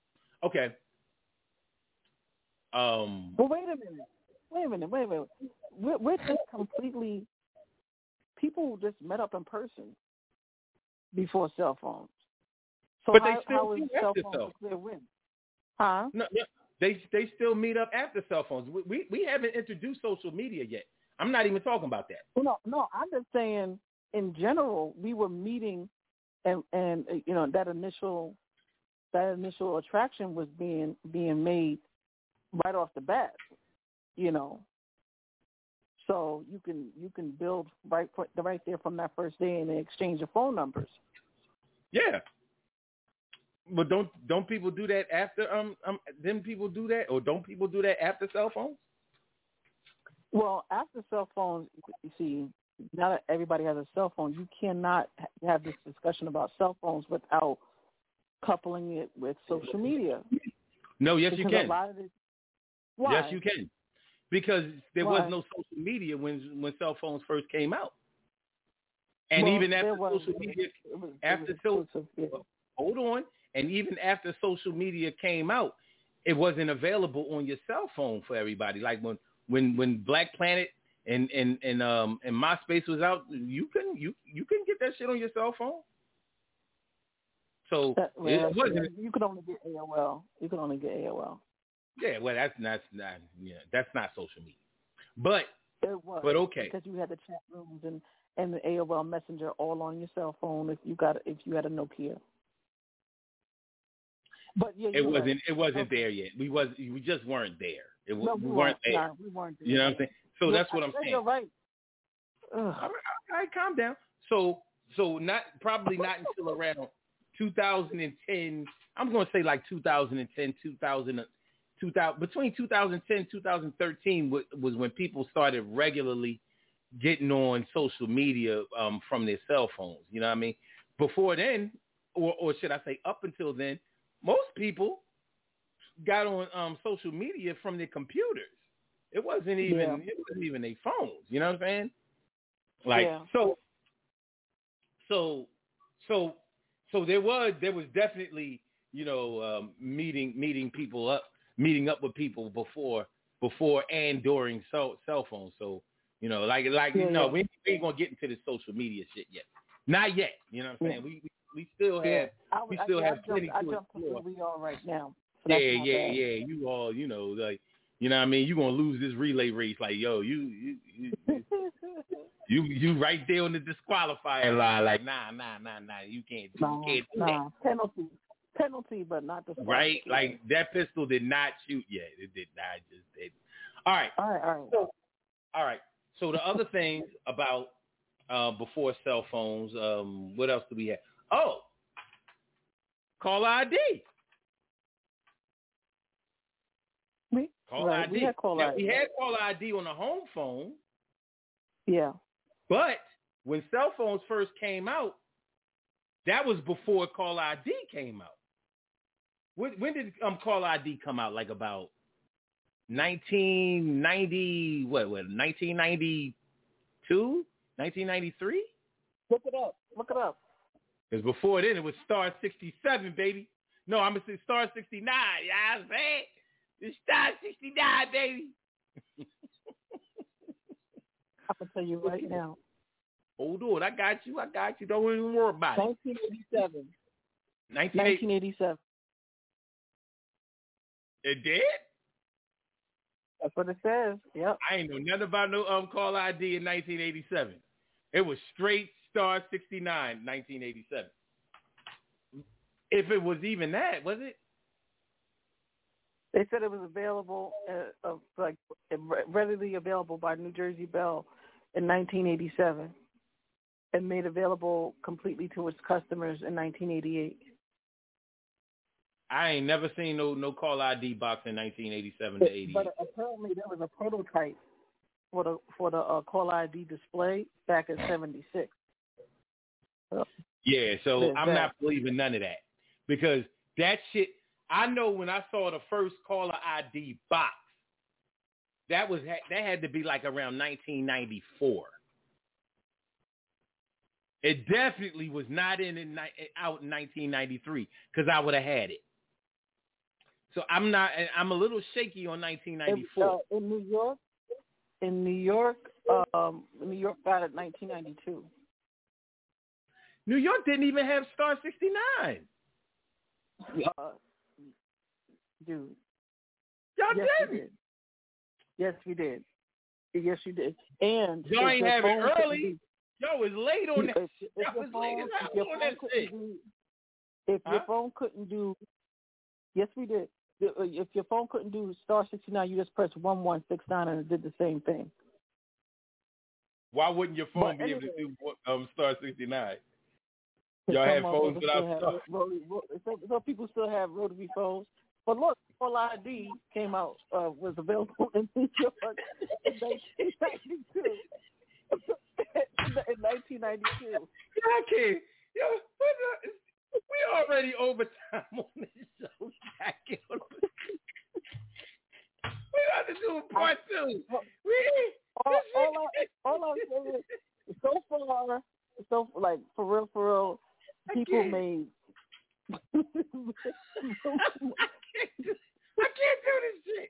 But wait a minute. We're just completely. People just met up in person before cell phones. So but how they still is meet cell after phones cell. a clear win? Huh? No, they still meet up after cell phones. We haven't introduced social media yet. I'm not even talking about that. No. I'm just saying, in general, we were meeting, and that initial attraction was being made right off the bat. So you can build right there from that first day and exchange your phone numbers. Yeah. But don't people do that after then people do that, or don't people do that after cell phones? Well, after cell phones, you see, now that everybody has a cell phone, you cannot have this discussion about cell phones without coupling it with social media. No, yes, because you can. Why? Yes, you can. Because there was no social media when cell phones first came out. And even after social media, hold on. And even after social media came out, it wasn't available on your cell phone for everybody. Like when Black Planet and MySpace was out, you can get that shit on your cell phone. So it wasn't. You could only get AOL. You could only get AOL. Yeah, well, that's not social media. But it was. But okay, because you had the chat rooms and the AOL Messenger all on your cell phone if you had a Nokia. But yeah, it wasn't there yet. We just weren't there. We weren't there. No, we weren't there. You know what I'm saying? So that's what I'm saying. You're right. All right, calm down. So probably not until around 2010. I'm going to say like 2010, 2000, between 2010 and 2013 was when people started regularly getting on social media from their cell phones. You know what I mean? Before then, or should I say up until then, most people got on social media from their computers. It wasn't even their phones. You know what I'm saying? Like so there was definitely meeting up with people before and during cell phones. So we ain't gonna get into the social media shit yet. Not yet. You know what I'm saying? We still have plenty to explore. Where we are right now. So yeah. You all, like, you know what I mean? You're gonna lose this relay race. Like, yo, you right there on the disqualifying line. Like, nah. You can't do that. Penalty, but not the right. Like that pistol did not shoot yet. It did not. Just did. All right. So the other things about before cell phones, what else do we have? Oh, caller ID. Caller ID. We had caller ID. We had caller ID on the home phone. Yeah. But when cell phones first came out, that was before caller ID came out. When did caller ID come out? Like about 1990? What? 1992? 1993? Look it up. Because before then, it was Star 67, baby. No, I'm going to say Star 69. Yeah, I'm saying? It's Star 69, baby. I can tell you right now. Hold on. I got you. Don't even worry about it. 1987. 1987. It did? That's what it says. Yep. I ain't know nothing about no call ID in 1987. It was straight Star 69, 1987. If it was even that, was it? They said it was available, readily available by New Jersey Bell in 1987, and made available completely to its customers in 1988. I ain't never seen no call ID box in 1987 to 88. But apparently there was a prototype for the call ID display back in '76. Yeah, so I'm not believing none of that, because that shit. I know when I saw the first caller ID box, that had to be like around 1994. It definitely was not out in 1993, because I would have had it. So I'm a little shaky on 1994. In New York, New York got it 1992. New York didn't even have Star 69. Dude. Y'all didn't. Yes, we did. Yes, you did. And y'all ain't have it early. Y'all was late on that. If your phone couldn't do, yes, we did. If your phone couldn't do Star 69, you just pressed 1169 and it did the same thing. Why wouldn't your phone be able to do Star 69? Y'all had phones without Star. Some people still have rotary phones. But look, Call ID came out, was available in New York in 1992. In 1992. I can't. Yo, we already overtime on this show. We got to do part two. All I'm saying is, so far, like, for real, people made. I can't do this shit.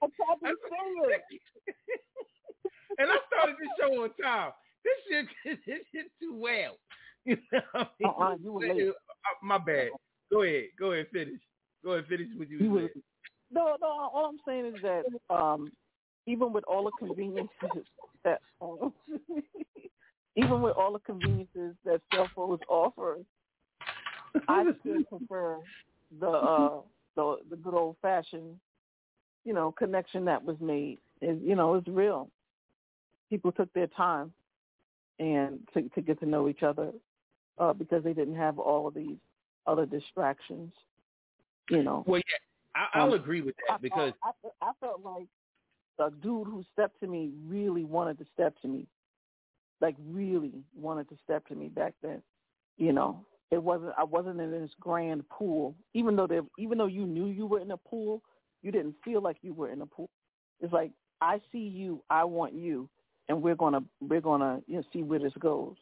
And I started this show on time. This shit too well. You know what I mean? You were late. My bad. Go ahead, finish. Go ahead, finish what you were saying. No. All I'm saying is that even with all the conveniences that cell phones offer, I still prefer the good old fashioned, connection that was made. It's real. People took their time and to get to know each other because they didn't have all of these other distractions. Well, yeah, I'll agree with that because I felt like a dude who stepped to me really wanted to step to me, like really wanted to step to me back then. I wasn't in this grand pool. Even though you knew you were in a pool, you didn't feel like you were in a pool. It's like, I see you, I want you, and we're gonna see where this goes.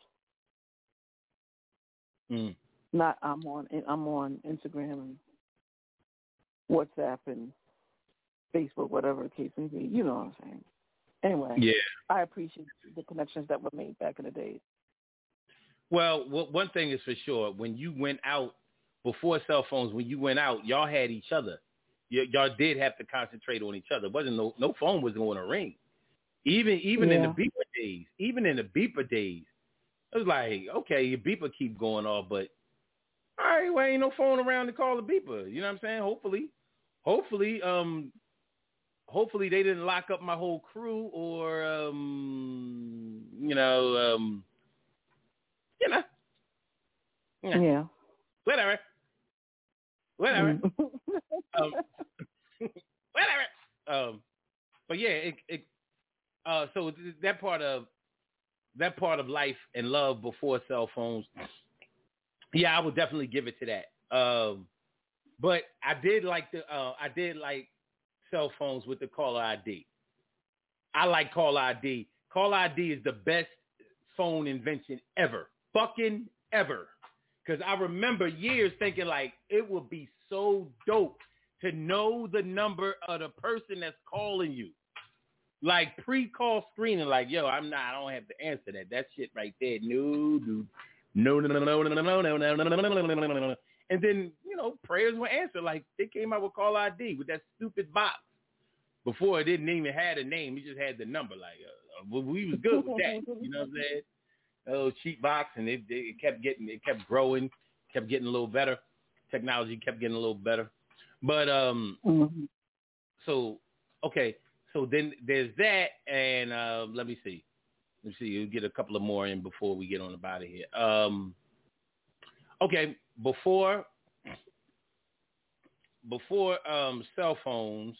Not I'm on Instagram and WhatsApp and Facebook, whatever the case may be. You know what I'm saying? Anyway, yeah, I appreciate the connections that were made back in the days. Well, one thing is for sure: when you went out before cell phones, when you went out, y'all had each other. Y'all did have to concentrate on each other. It wasn't no phone was going to ring. Even in the beeper days, it was like, okay, your beeper keep going off, but all right, well, ain't no phone around to call the beeper. You know what I'm saying? Hopefully they didn't lock up my whole crew or yeah. Whatever. Whatever. But yeah, so that part of life and love before cell phones, yeah, I would definitely give it to that. But I did like cell phones with the caller ID. I like caller ID. Caller ID is the best phone invention ever. Fucking ever. Because I remember years thinking like it would be so dope to know the number of the person that's calling you. Like pre-call screening, like, yo, I don't have to answer that. That shit right there. No, dude. No. And then, prayers were answered. Like they came out with call ID with that stupid box. Before it didn't even have a name. It just had the number. Like, we was good with that. You know what I'm saying? A little cheap box, and it kept growing, kept getting a little better. Technology kept getting a little better. But, so then there's that, and let me see. We'll get a couple of more in before we get on about it here. Okay, before cell phones,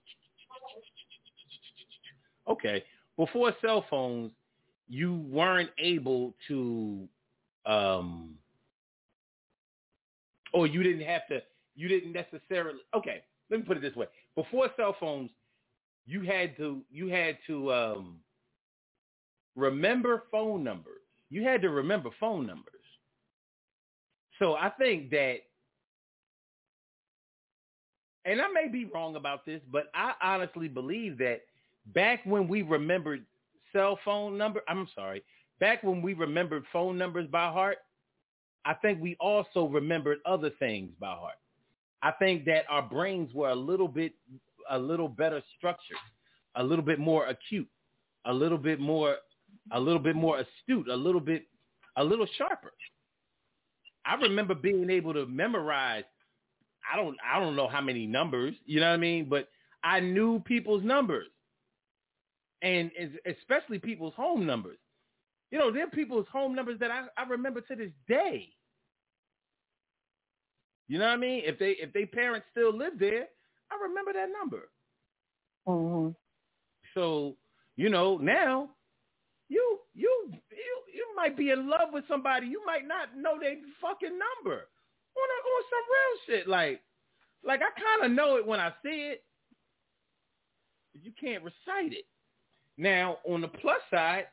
before cell phones, you weren't able to, or you didn't necessarily, okay, let me put it this way. Before cell phones, you had to remember phone numbers. You had to remember phone numbers. So I think that, and I may be wrong about this, but I honestly believe that back when we remembered back when we remembered phone numbers by heart, I think we also remembered other things by heart. I think that our brains were a little better structured, a little bit more acute, a little bit more astute, a little sharper. I remember being able to memorize, I don't know how many numbers, you know what I mean? But I knew people's numbers, and especially people's home numbers. There are people's home numbers that I remember to this day. You know what I mean? If they parents still live there, I remember that number. Mm-hmm. So, now you might be in love with somebody. You might not know their fucking number on some real shit. Like I kind of know it when I see it, but you can't recite it. Now, on the plus side,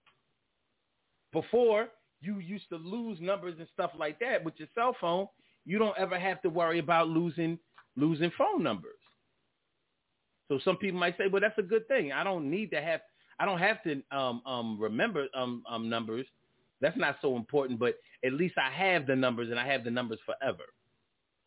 before you used to lose numbers and stuff like that with your cell phone, you don't ever have to worry about losing phone numbers. So some people might say, well, that's a good thing. I don't have to remember numbers. That's not so important, but at least I have the numbers, and I have the numbers forever.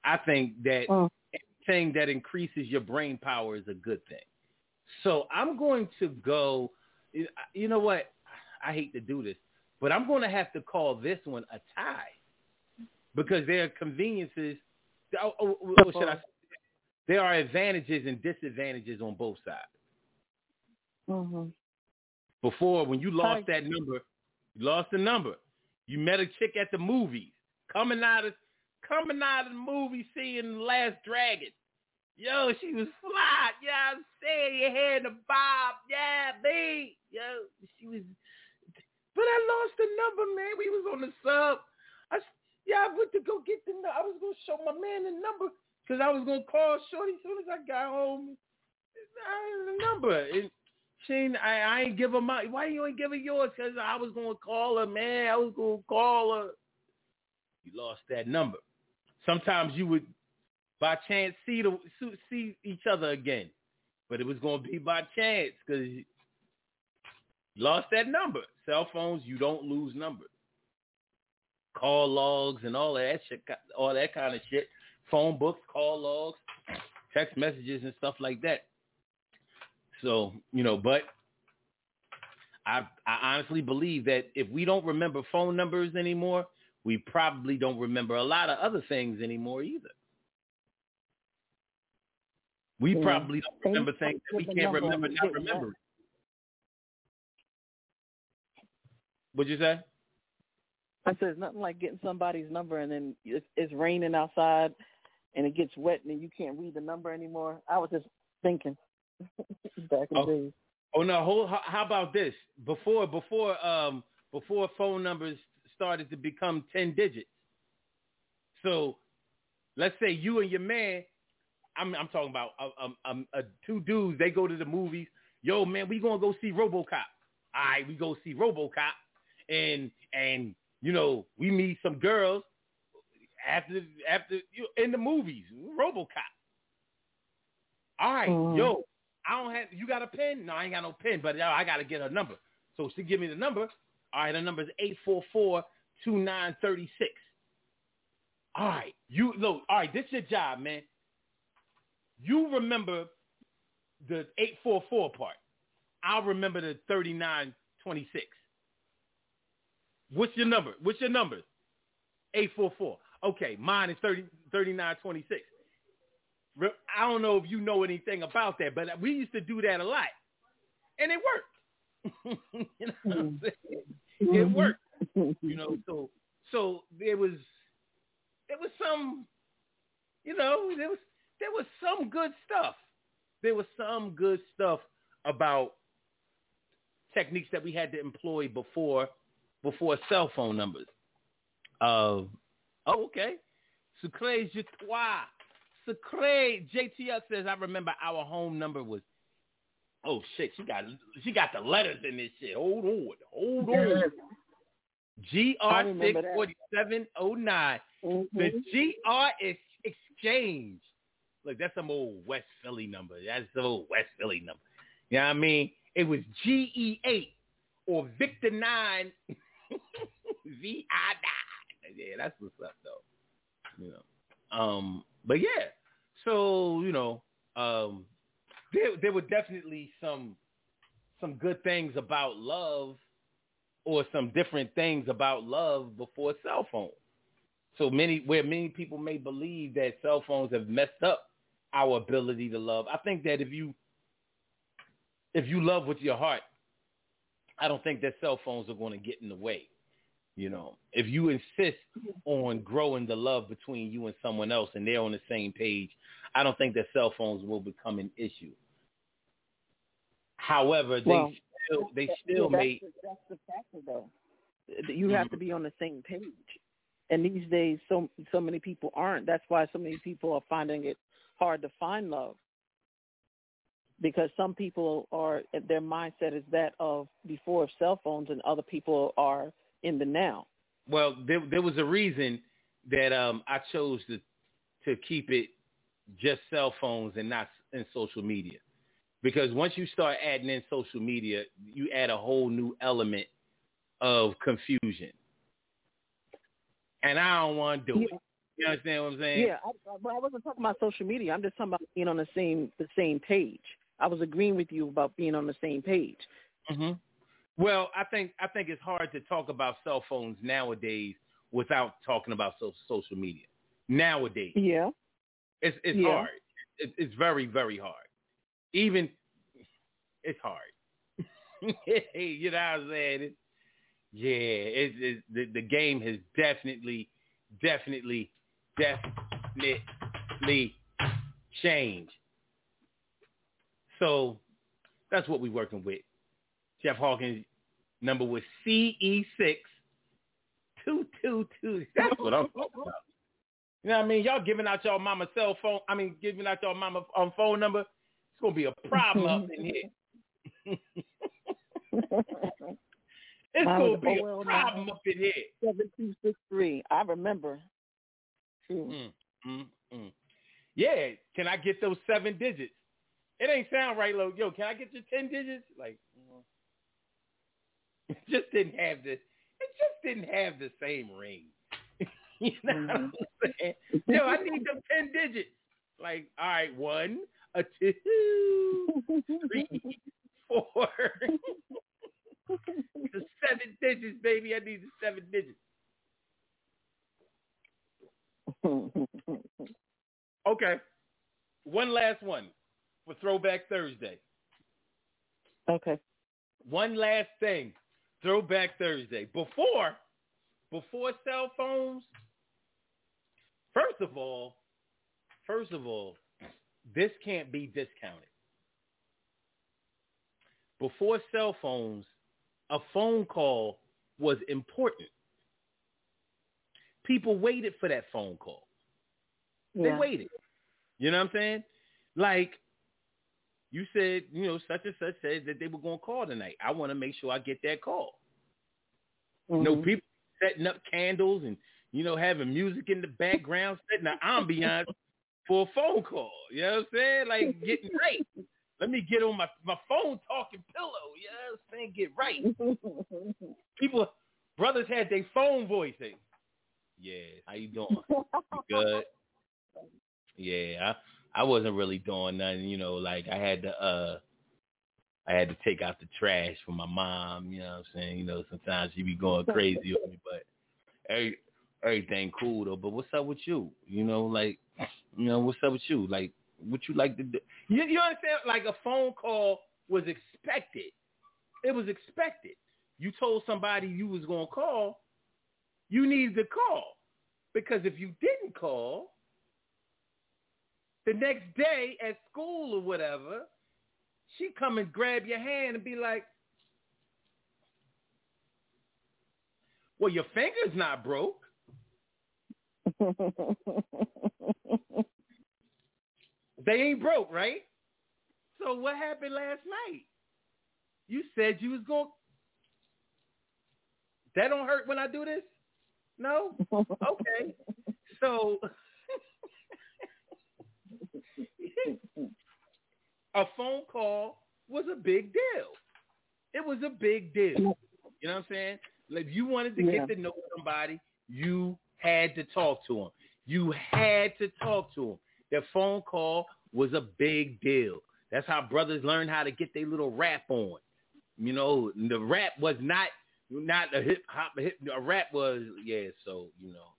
I think that anything that increases your brain power is a good thing. So I'm going to go, you know what? I hate to do this, but I'm going to have to call this one a tie because there are conveniences. What should I say? There are advantages and disadvantages on both sides. Mm-hmm. Before, when you lost that number, you lost the number. You met a chick at the movies, coming out of the movie, seeing The Last Dragon. Yo, she was fly. Yeah, I'm saying your hair in the bob. Yeah, babe. Yo, she was. But I lost the number, man. We was on the sub. I went to go get the number. I was going to show my man the number because I was going to call Shorty as soon as I got home. I had the number. And I ain't give her mine. Why you ain't give her yours? Because I was going to call her, man. I was going to call her. You lost that number. Sometimes you would, by chance, see each other again. But it was going to be by chance because you lost that number. Cell phones, you don't lose numbers. Call logs and all that shit, all that kind of shit. Phone books, call logs, text messages and stuff like that. So, but I honestly believe that if we don't remember phone numbers anymore, we probably don't remember a lot of other things anymore either. We probably don't remember things that we can't remember not remembering. What'd you say? I said it's nothing like getting somebody's number and then it's raining outside and it gets wet and then you can't read the number anymore. I was just thinking back in the days. Oh no! How about this? Before phone numbers started to become 10 digits. So let's say you and your man. I'm talking about two dudes. They go to the movies. Yo, man, we gonna go see RoboCop. All right, we go see RoboCop, and we meet some girls after in the movies. RoboCop. All right, yo. I don't have. You got a pen? No, I ain't got no pen. But I got to get her number. So she give me the number. All right, her number is 844-2936. All right, all right. This is your job, man. You remember the 844 part. I'll remember the 3926. What's your number? 844. Okay, mine is 3926. I don't know if you know anything about that, but we used to do that a lot, and it worked. You know what I'm saying? It worked. So there was some, there was some good stuff. There was some good stuff about techniques that we had to employ before cell phone numbers. Okay. Secret je toi. Secret. JTS says, I remember our home number was, oh shit, she got the letters in this shit. Hold on. GR64709. The GR is exchange. Look, that's some old West Philly number. That's the old West Philly number. You know what I mean? It was GE8 or Victor 9 VI9. Yeah, that's what's up though. But yeah. So, there were definitely some good things about love or some different things about love before cell phones. So many people may believe that cell phones have messed up our ability to love. I think that if you love with your heart, I don't think that cell phones are going to get in the way. If you insist on growing the love between you and someone else and they're on the same page, I don't think that cell phones will become an issue. However, they still may. That's the factor, though. You have to be on the same page. And these days, so many people aren't. That's why so many people are finding it hard to find love. Because some people their mindset is that of before cell phones, and other people are in the now. Well, there was a reason that I chose to keep it just cell phones and not in social media. Because once you start adding in social media, you add a whole new element of confusion. And I don't want to do it. You understand what I'm saying? Yeah, but I wasn't talking about social media. I'm just talking about being on the same page. I was agreeing with you about being on the same page. Mm-hmm. Well, I think it's hard to talk about cell phones nowadays without talking about social media. Nowadays, yeah, it's hard. It's very, very hard. Even it's hard. You know what I'm saying? The game has definitely changed. So that's what we're working with. Jeff Hawkins' number was CE6222. That's what I'm talking about. You know what I mean? Y'all giving out y'all mama cell phone. Giving out y'all mama phone number. It's gonna be a problem up in here. It's gonna be a problem up in here. 7263. I remember. Yeah. Can I get those 7 digits? It ain't sound right, Lo. Yo, can I get your 10 digits? Like, it just didn't have the same ring. You know what I'm saying? Yo, I need them 10 digits. Like, all right, 1, a 2, 3, 4. The 7 digits, baby. I need the 7 digits. Okay. One last one for Throwback Thursday. Okay. One last thing. Throwback Thursday. Before cell phones, first of all, this can't be discounted. Before cell phones, a phone call was important. People waited for that phone call. They waited. You know what I'm saying? Like, you said, such and such said that they were going to call tonight. I want to make sure I get that call. Mm-hmm. People setting up candles and, having music in the background, setting an ambiance for a phone call. You know what I'm saying? Like, getting right. Let me get on my phone talking pillow. You know what I'm saying? Get right. Brothers had their phone voice. Hey, yeah, how you doing? You good? Yeah, I wasn't really doing nothing, like I had to take out the trash for my mom, you know what I'm saying? Sometimes she be going crazy on me, but everything cool though. But what's up with you? What's up with you? Like, what you like to do? You understand? Like, a phone call was expected. It was expected. You told somebody you was going to call, you needed to call. Because if you didn't call, the next day at school or whatever, she come and grab your hand and be like, well, your finger's not broke. They ain't broke, right? So what happened last night? You said you was going. That don't hurt when I do this? No? Okay. So a phone call was a big deal. It was a big deal. You know what I'm saying? Like, if you wanted to get to know somebody, you had to talk to them. You had to talk to them. Their phone call was a big deal. That's how brothers learned how to get their little rap on. The rap was not a hip hop. A rap was, so,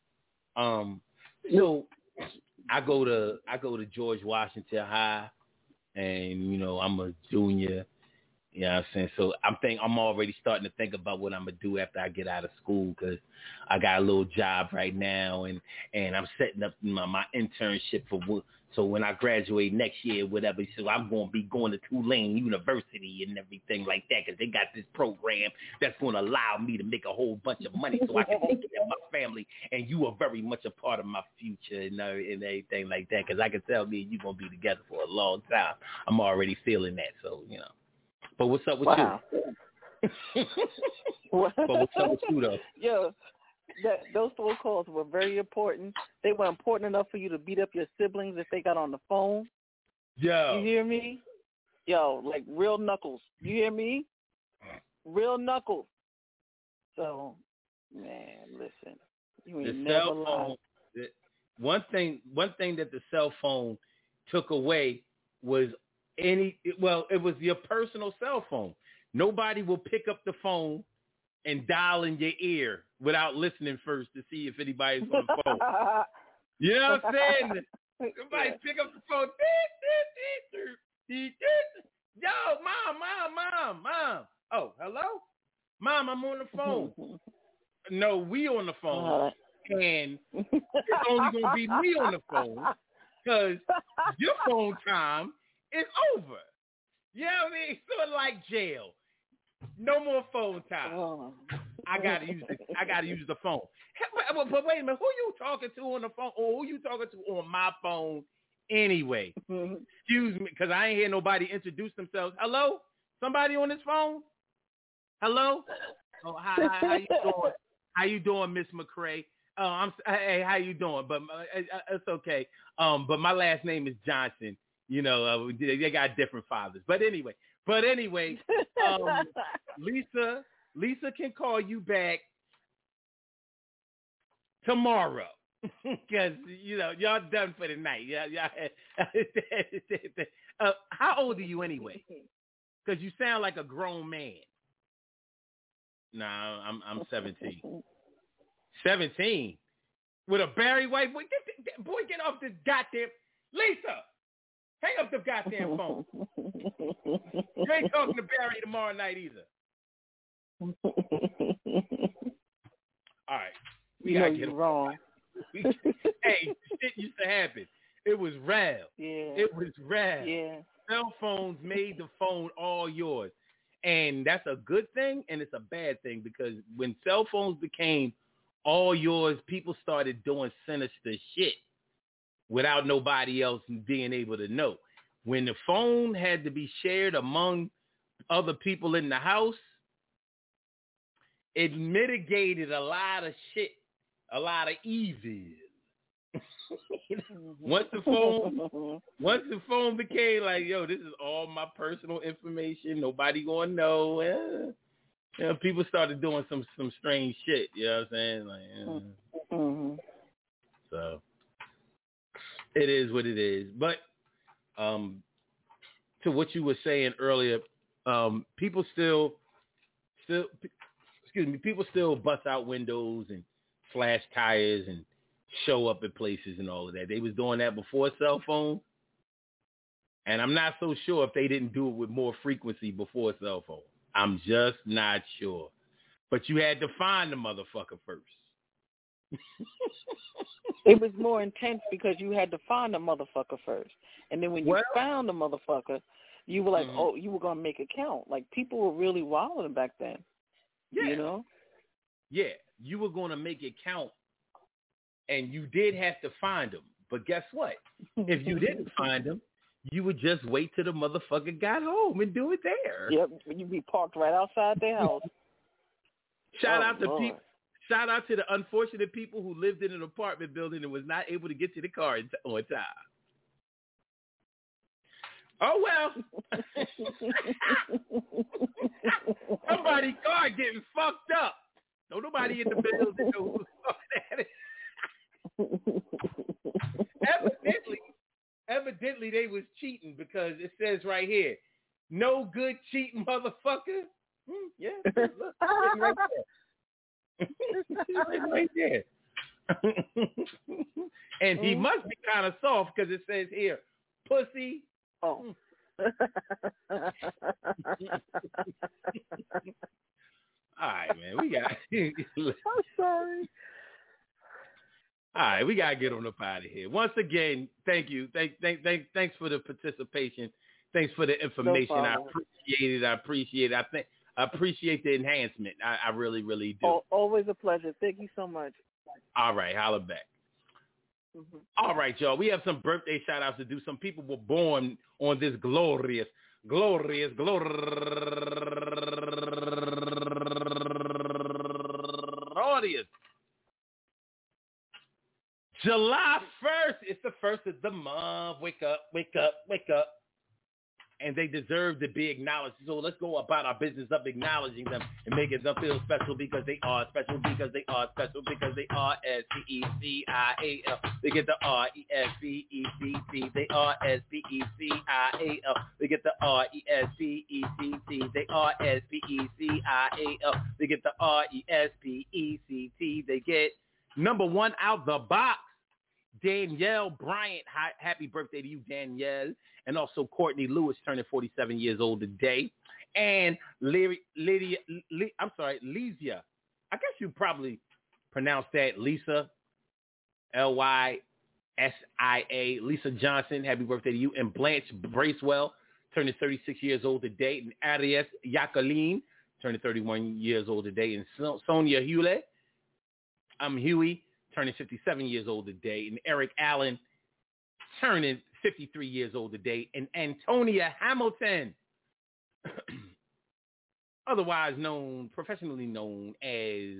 so I go to George Washington High, and, I'm a junior. You know what I'm saying? So I'm already starting to think about what I'm going to do after I get out of school, because I got a little job right now, and I'm setting up my internship so when I graduate next year, whatever, so I'm going to be going to Tulane University and everything like that, because they got this program that's going to allow me to make a whole bunch of money so I can take care of my family, and you are very much a part of my future and everything like that, because I can tell me and you going to be together for a long time. I'm already feeling that, so, But what's up with you? But what's up with you, though? Yo, those phone calls were very important. They were important enough for you to beat up your siblings if they got on the phone. Yo. You hear me? Yo, like real knuckles. You hear me? Real knuckles. So, man, listen. You ain't never lied. one thing that the cell phone took away was it was your personal cell phone. Nobody will pick up the phone and dial in your ear without listening first to see if anybody's on the phone. You know what I'm saying? Somebody pick up the phone. Yo, mom. Oh, hello? Mom, I'm on the phone. No, we on the phone. And it's only going to be me on the phone because your phone time is over. You know what I mean? Sort of like jail. No more phone time. I gotta use the phone. But wait a minute, who you talking to on the phone? Or who you talking to on my phone anyway? Excuse me, because I ain't hear nobody introduce themselves. Hello? Somebody on this phone? Hello? Oh, how you doing? How you doing, Miss McCray? Hey, how you doing? But it's okay. But my last name is Johnson. You know, they got different fathers. But anyway, Lisa can call you back tomorrow because y'all done for the night. How old are you anyway? Because you sound like a grown man. Nah, I'm 17. 17 with a Barry White boy. Get off this goddamn Lisa. Hang up the goddamn phone. You ain't talking to Barry tomorrow night either. All right. We gotta get wrong. Hey, shit used to happen. It was rare. Yeah. It was rare. Yeah. Cell phones made the phone all yours. And that's a good thing and it's a bad thing because when cell phones became all yours, people started doing sinister shit without nobody else being able to know. When the phone had to be shared among other people in the house, it mitigated a lot of shit, a lot of evil. Once the phone became like, yo, this is all my personal information, nobody gonna know. People started doing some strange shit. You know what I'm saying? Like, so it is what it is. But to what you were saying earlier, people still bust out windows and flash tires and show up at places and all of that. They was doing that before cell phones. And I'm not so sure if they didn't do it with more frequency before cell phones. I'm just not sure. But you had to find the motherfucker first. It was more intense because you had to find the motherfucker first. And then when you found the motherfucker, you were like, oh, you were going to make it count. Like, people were really wilding back then. Yeah. You know? Yeah. You were going to make it count. And you did have to find him. But guess what? If you didn't find him, you would just wait till the motherfucker got home and do it there. Yep. You'd be parked right outside their house. Shout out to the unfortunate people who lived in an apartment building and was not able to get to the car on time. Oh, well. Somebody's car getting fucked up. No, nobody in the building knows who Evidently, they was cheating because it says right here, no good cheating motherfucker. Yeah, look, right there. Right there. And he must be kind of soft because it says here, pussy. Oh. All right, man. We got. I'm sorry. All right, we gotta get on up out of here. Once again, thank you. Thanks for the participation. Thanks for the information. No I appreciate it. I appreciate the enhancement. I really, really do. Oh, always a pleasure. Thank you so much. All right, holla back. Mm-hmm. All right, y'all. We have some birthday shout outs to do. Some people were born on this glorious July 1st. It's the first of the month. Wake up. and they deserve to be acknowledged. So let's go about our business of acknowledging them and making them feel special because they are special, because they are special, because they are S-P-E-C-I-A-L. They get the R-E-S-P-E-C-T. They are S-P-E-C-I-A-L. They get the R-E-S-P-E-C-T. They are S-P-E-C-I-A-L. They get the R-E-S-P-E-C-T. They get number one out the box. Danielle Bryant, happy birthday to you, Danielle. And also Courtney Lewis turning 47 years old today. And Lesia. I guess you probably pronounce that Lisa, L-Y-S-I-A. Lisa Johnson, happy birthday to you. And Blanche Bracewell turning 36 years old today. And Arias Jacqueline turning 31 years old today. And Sonia Huey turning 57 years old today, and Eric Allen turning 53 years old today, and Antonia Hamilton, otherwise professionally known as,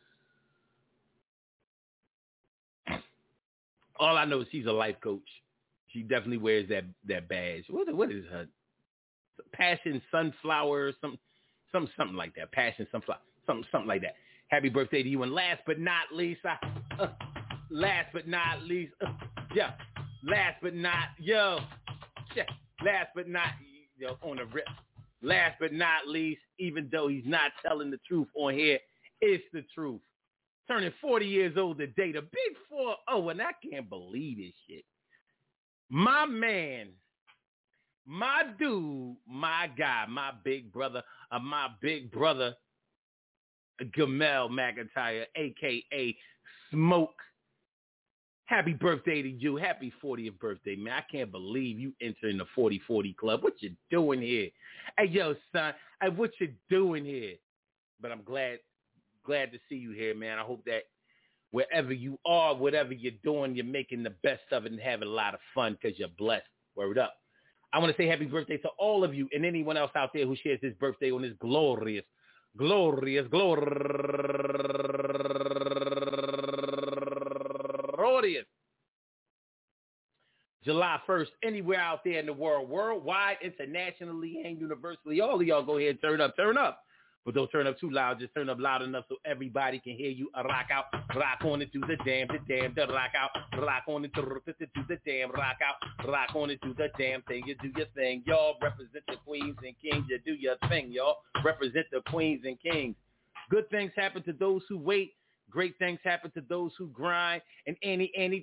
all I know is she's a life coach. She definitely wears that badge. What is her? Passion Sunflower, something like that. Passion Sunflower, something like that. Happy birthday to you. And last but not least, last but not, on the rip. Last but not least, even though he's not telling the truth on here, it's the truth. Turning 40 years old today, the big 4-0, and I can't believe this shit. My man, my dude, my guy, my big brother, Gamel McIntyre, a.k.a. Smoke. Happy birthday to you. Happy 40th birthday, man. I can't believe you entering the 40-40 club. What you doing here? Hey, yo, son. Hey, what you doing here? But I'm glad to see you here, man. I hope that wherever you are, whatever you're doing, you're making the best of it and having a lot of fun because you're blessed. Word up. I want to say happy birthday to all of you and anyone else out there who shares his birthday on this glorious July 1st, anywhere out there in the world, worldwide, internationally, and universally. All of y'all go ahead and turn up. But don't turn up too loud. Just turn up loud enough so everybody can hear you. Rock out, rock on it to the damn, the rock out, rock on it to the damn, rock out, rock on it to the damn thing. You do your thing, y'all. Represent the queens and kings. You do your thing, y'all. Represent the queens and kings. Good things happen to those who wait. Great things happen to those who grind. And anything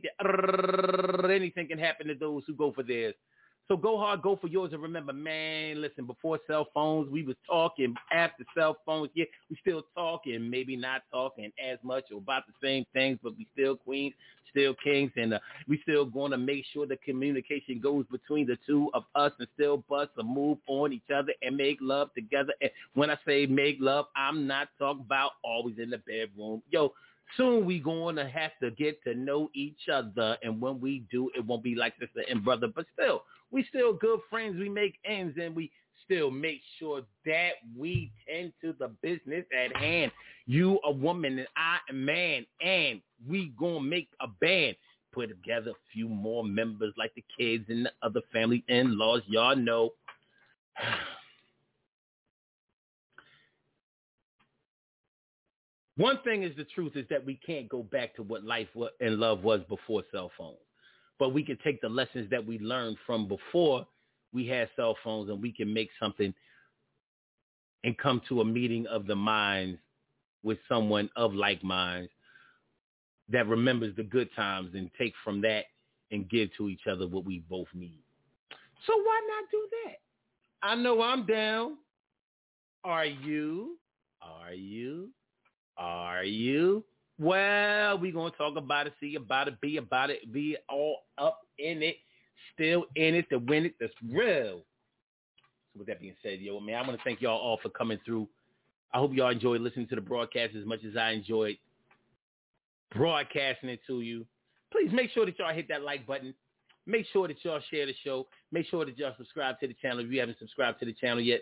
can happen to those who go for theirs. So go hard, go for yours. And remember, man, listen, before cell phones, we was talking. After cell phones, yeah, we still talking, maybe not talking as much or about the same things, but we still queens, still kings, and we still going to make sure the communication goes between the two of us and still bust a move on each other and make love together. And when I say make love, I'm not talking about always in the bedroom. Yo, soon we going to have to get to know each other, and when we do, it won't be like sister and brother, but still, we still good friends. We make ends, and we still make sure that we tend to the business at hand. You a woman, and I a man, and we going to make a band. Put together a few more members like the kids and the other family in-laws. Y'all know. One thing is the truth is that we can't go back to what life and love was before cell phones. But we can take the lessons that we learned from before we had cell phones, and we can make something and come to a meeting of the minds with someone of like minds that remembers the good times and take from that and give to each other what we both need. So why not do that? I know I'm down. Are you? Well, we're going to talk about it, see about it, be all up in it, still in it to win it. That's real. So with that being said, yo, man, I want to thank y'all all for coming through. I hope y'all enjoyed listening to the broadcast as much as I enjoyed broadcasting it to you. Please make sure that y'all hit that like button. Make sure that y'all share the show. Make sure that y'all subscribe to the channel if you haven't subscribed to the channel yet.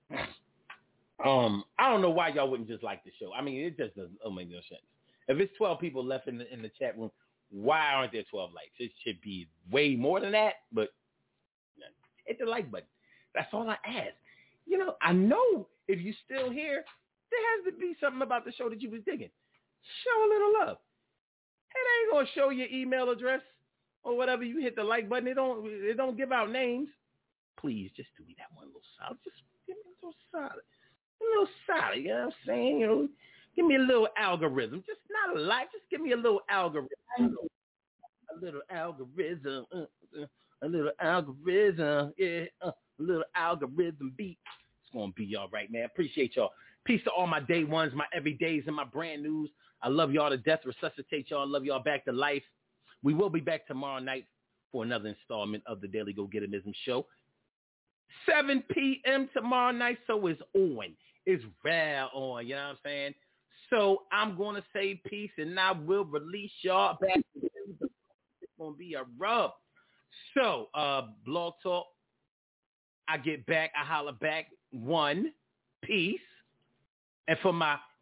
I don't know why y'all wouldn't just like the show. I mean, it just doesn't make no sense. If it's 12 people left in the chat room, why aren't there 12 likes? It should be way more than that, but hit the like button. That's all I ask. You know, I know if you're still here, there has to be something about the show that you was digging. Show a little love. It ain't gonna show your email address or whatever. You hit the like button. It don't give out names. Please just do me that one little solid. Just give me a little solid. A little solid, you know what I'm saying? You know, give me a little algorithm. Just not a lot. Just give me a little algorithm. A little algorithm. A little algorithm. Yeah. A little algorithm beat. It's going to be all right, man. Appreciate y'all. Peace to all my day ones, my everydays, and my brand news. I love y'all to death. Resuscitate y'all. Love y'all back to life. We will be back tomorrow night for another installment of the Daily Go-Getterism Show. 7 p.m. tomorrow night, so it's on. It's rare on, you know what I'm saying? So I'm going to say peace, and I will release y'all back. It's going to be a rub. So, Blog Talk, I get back, I holler back. 1, peace. And for my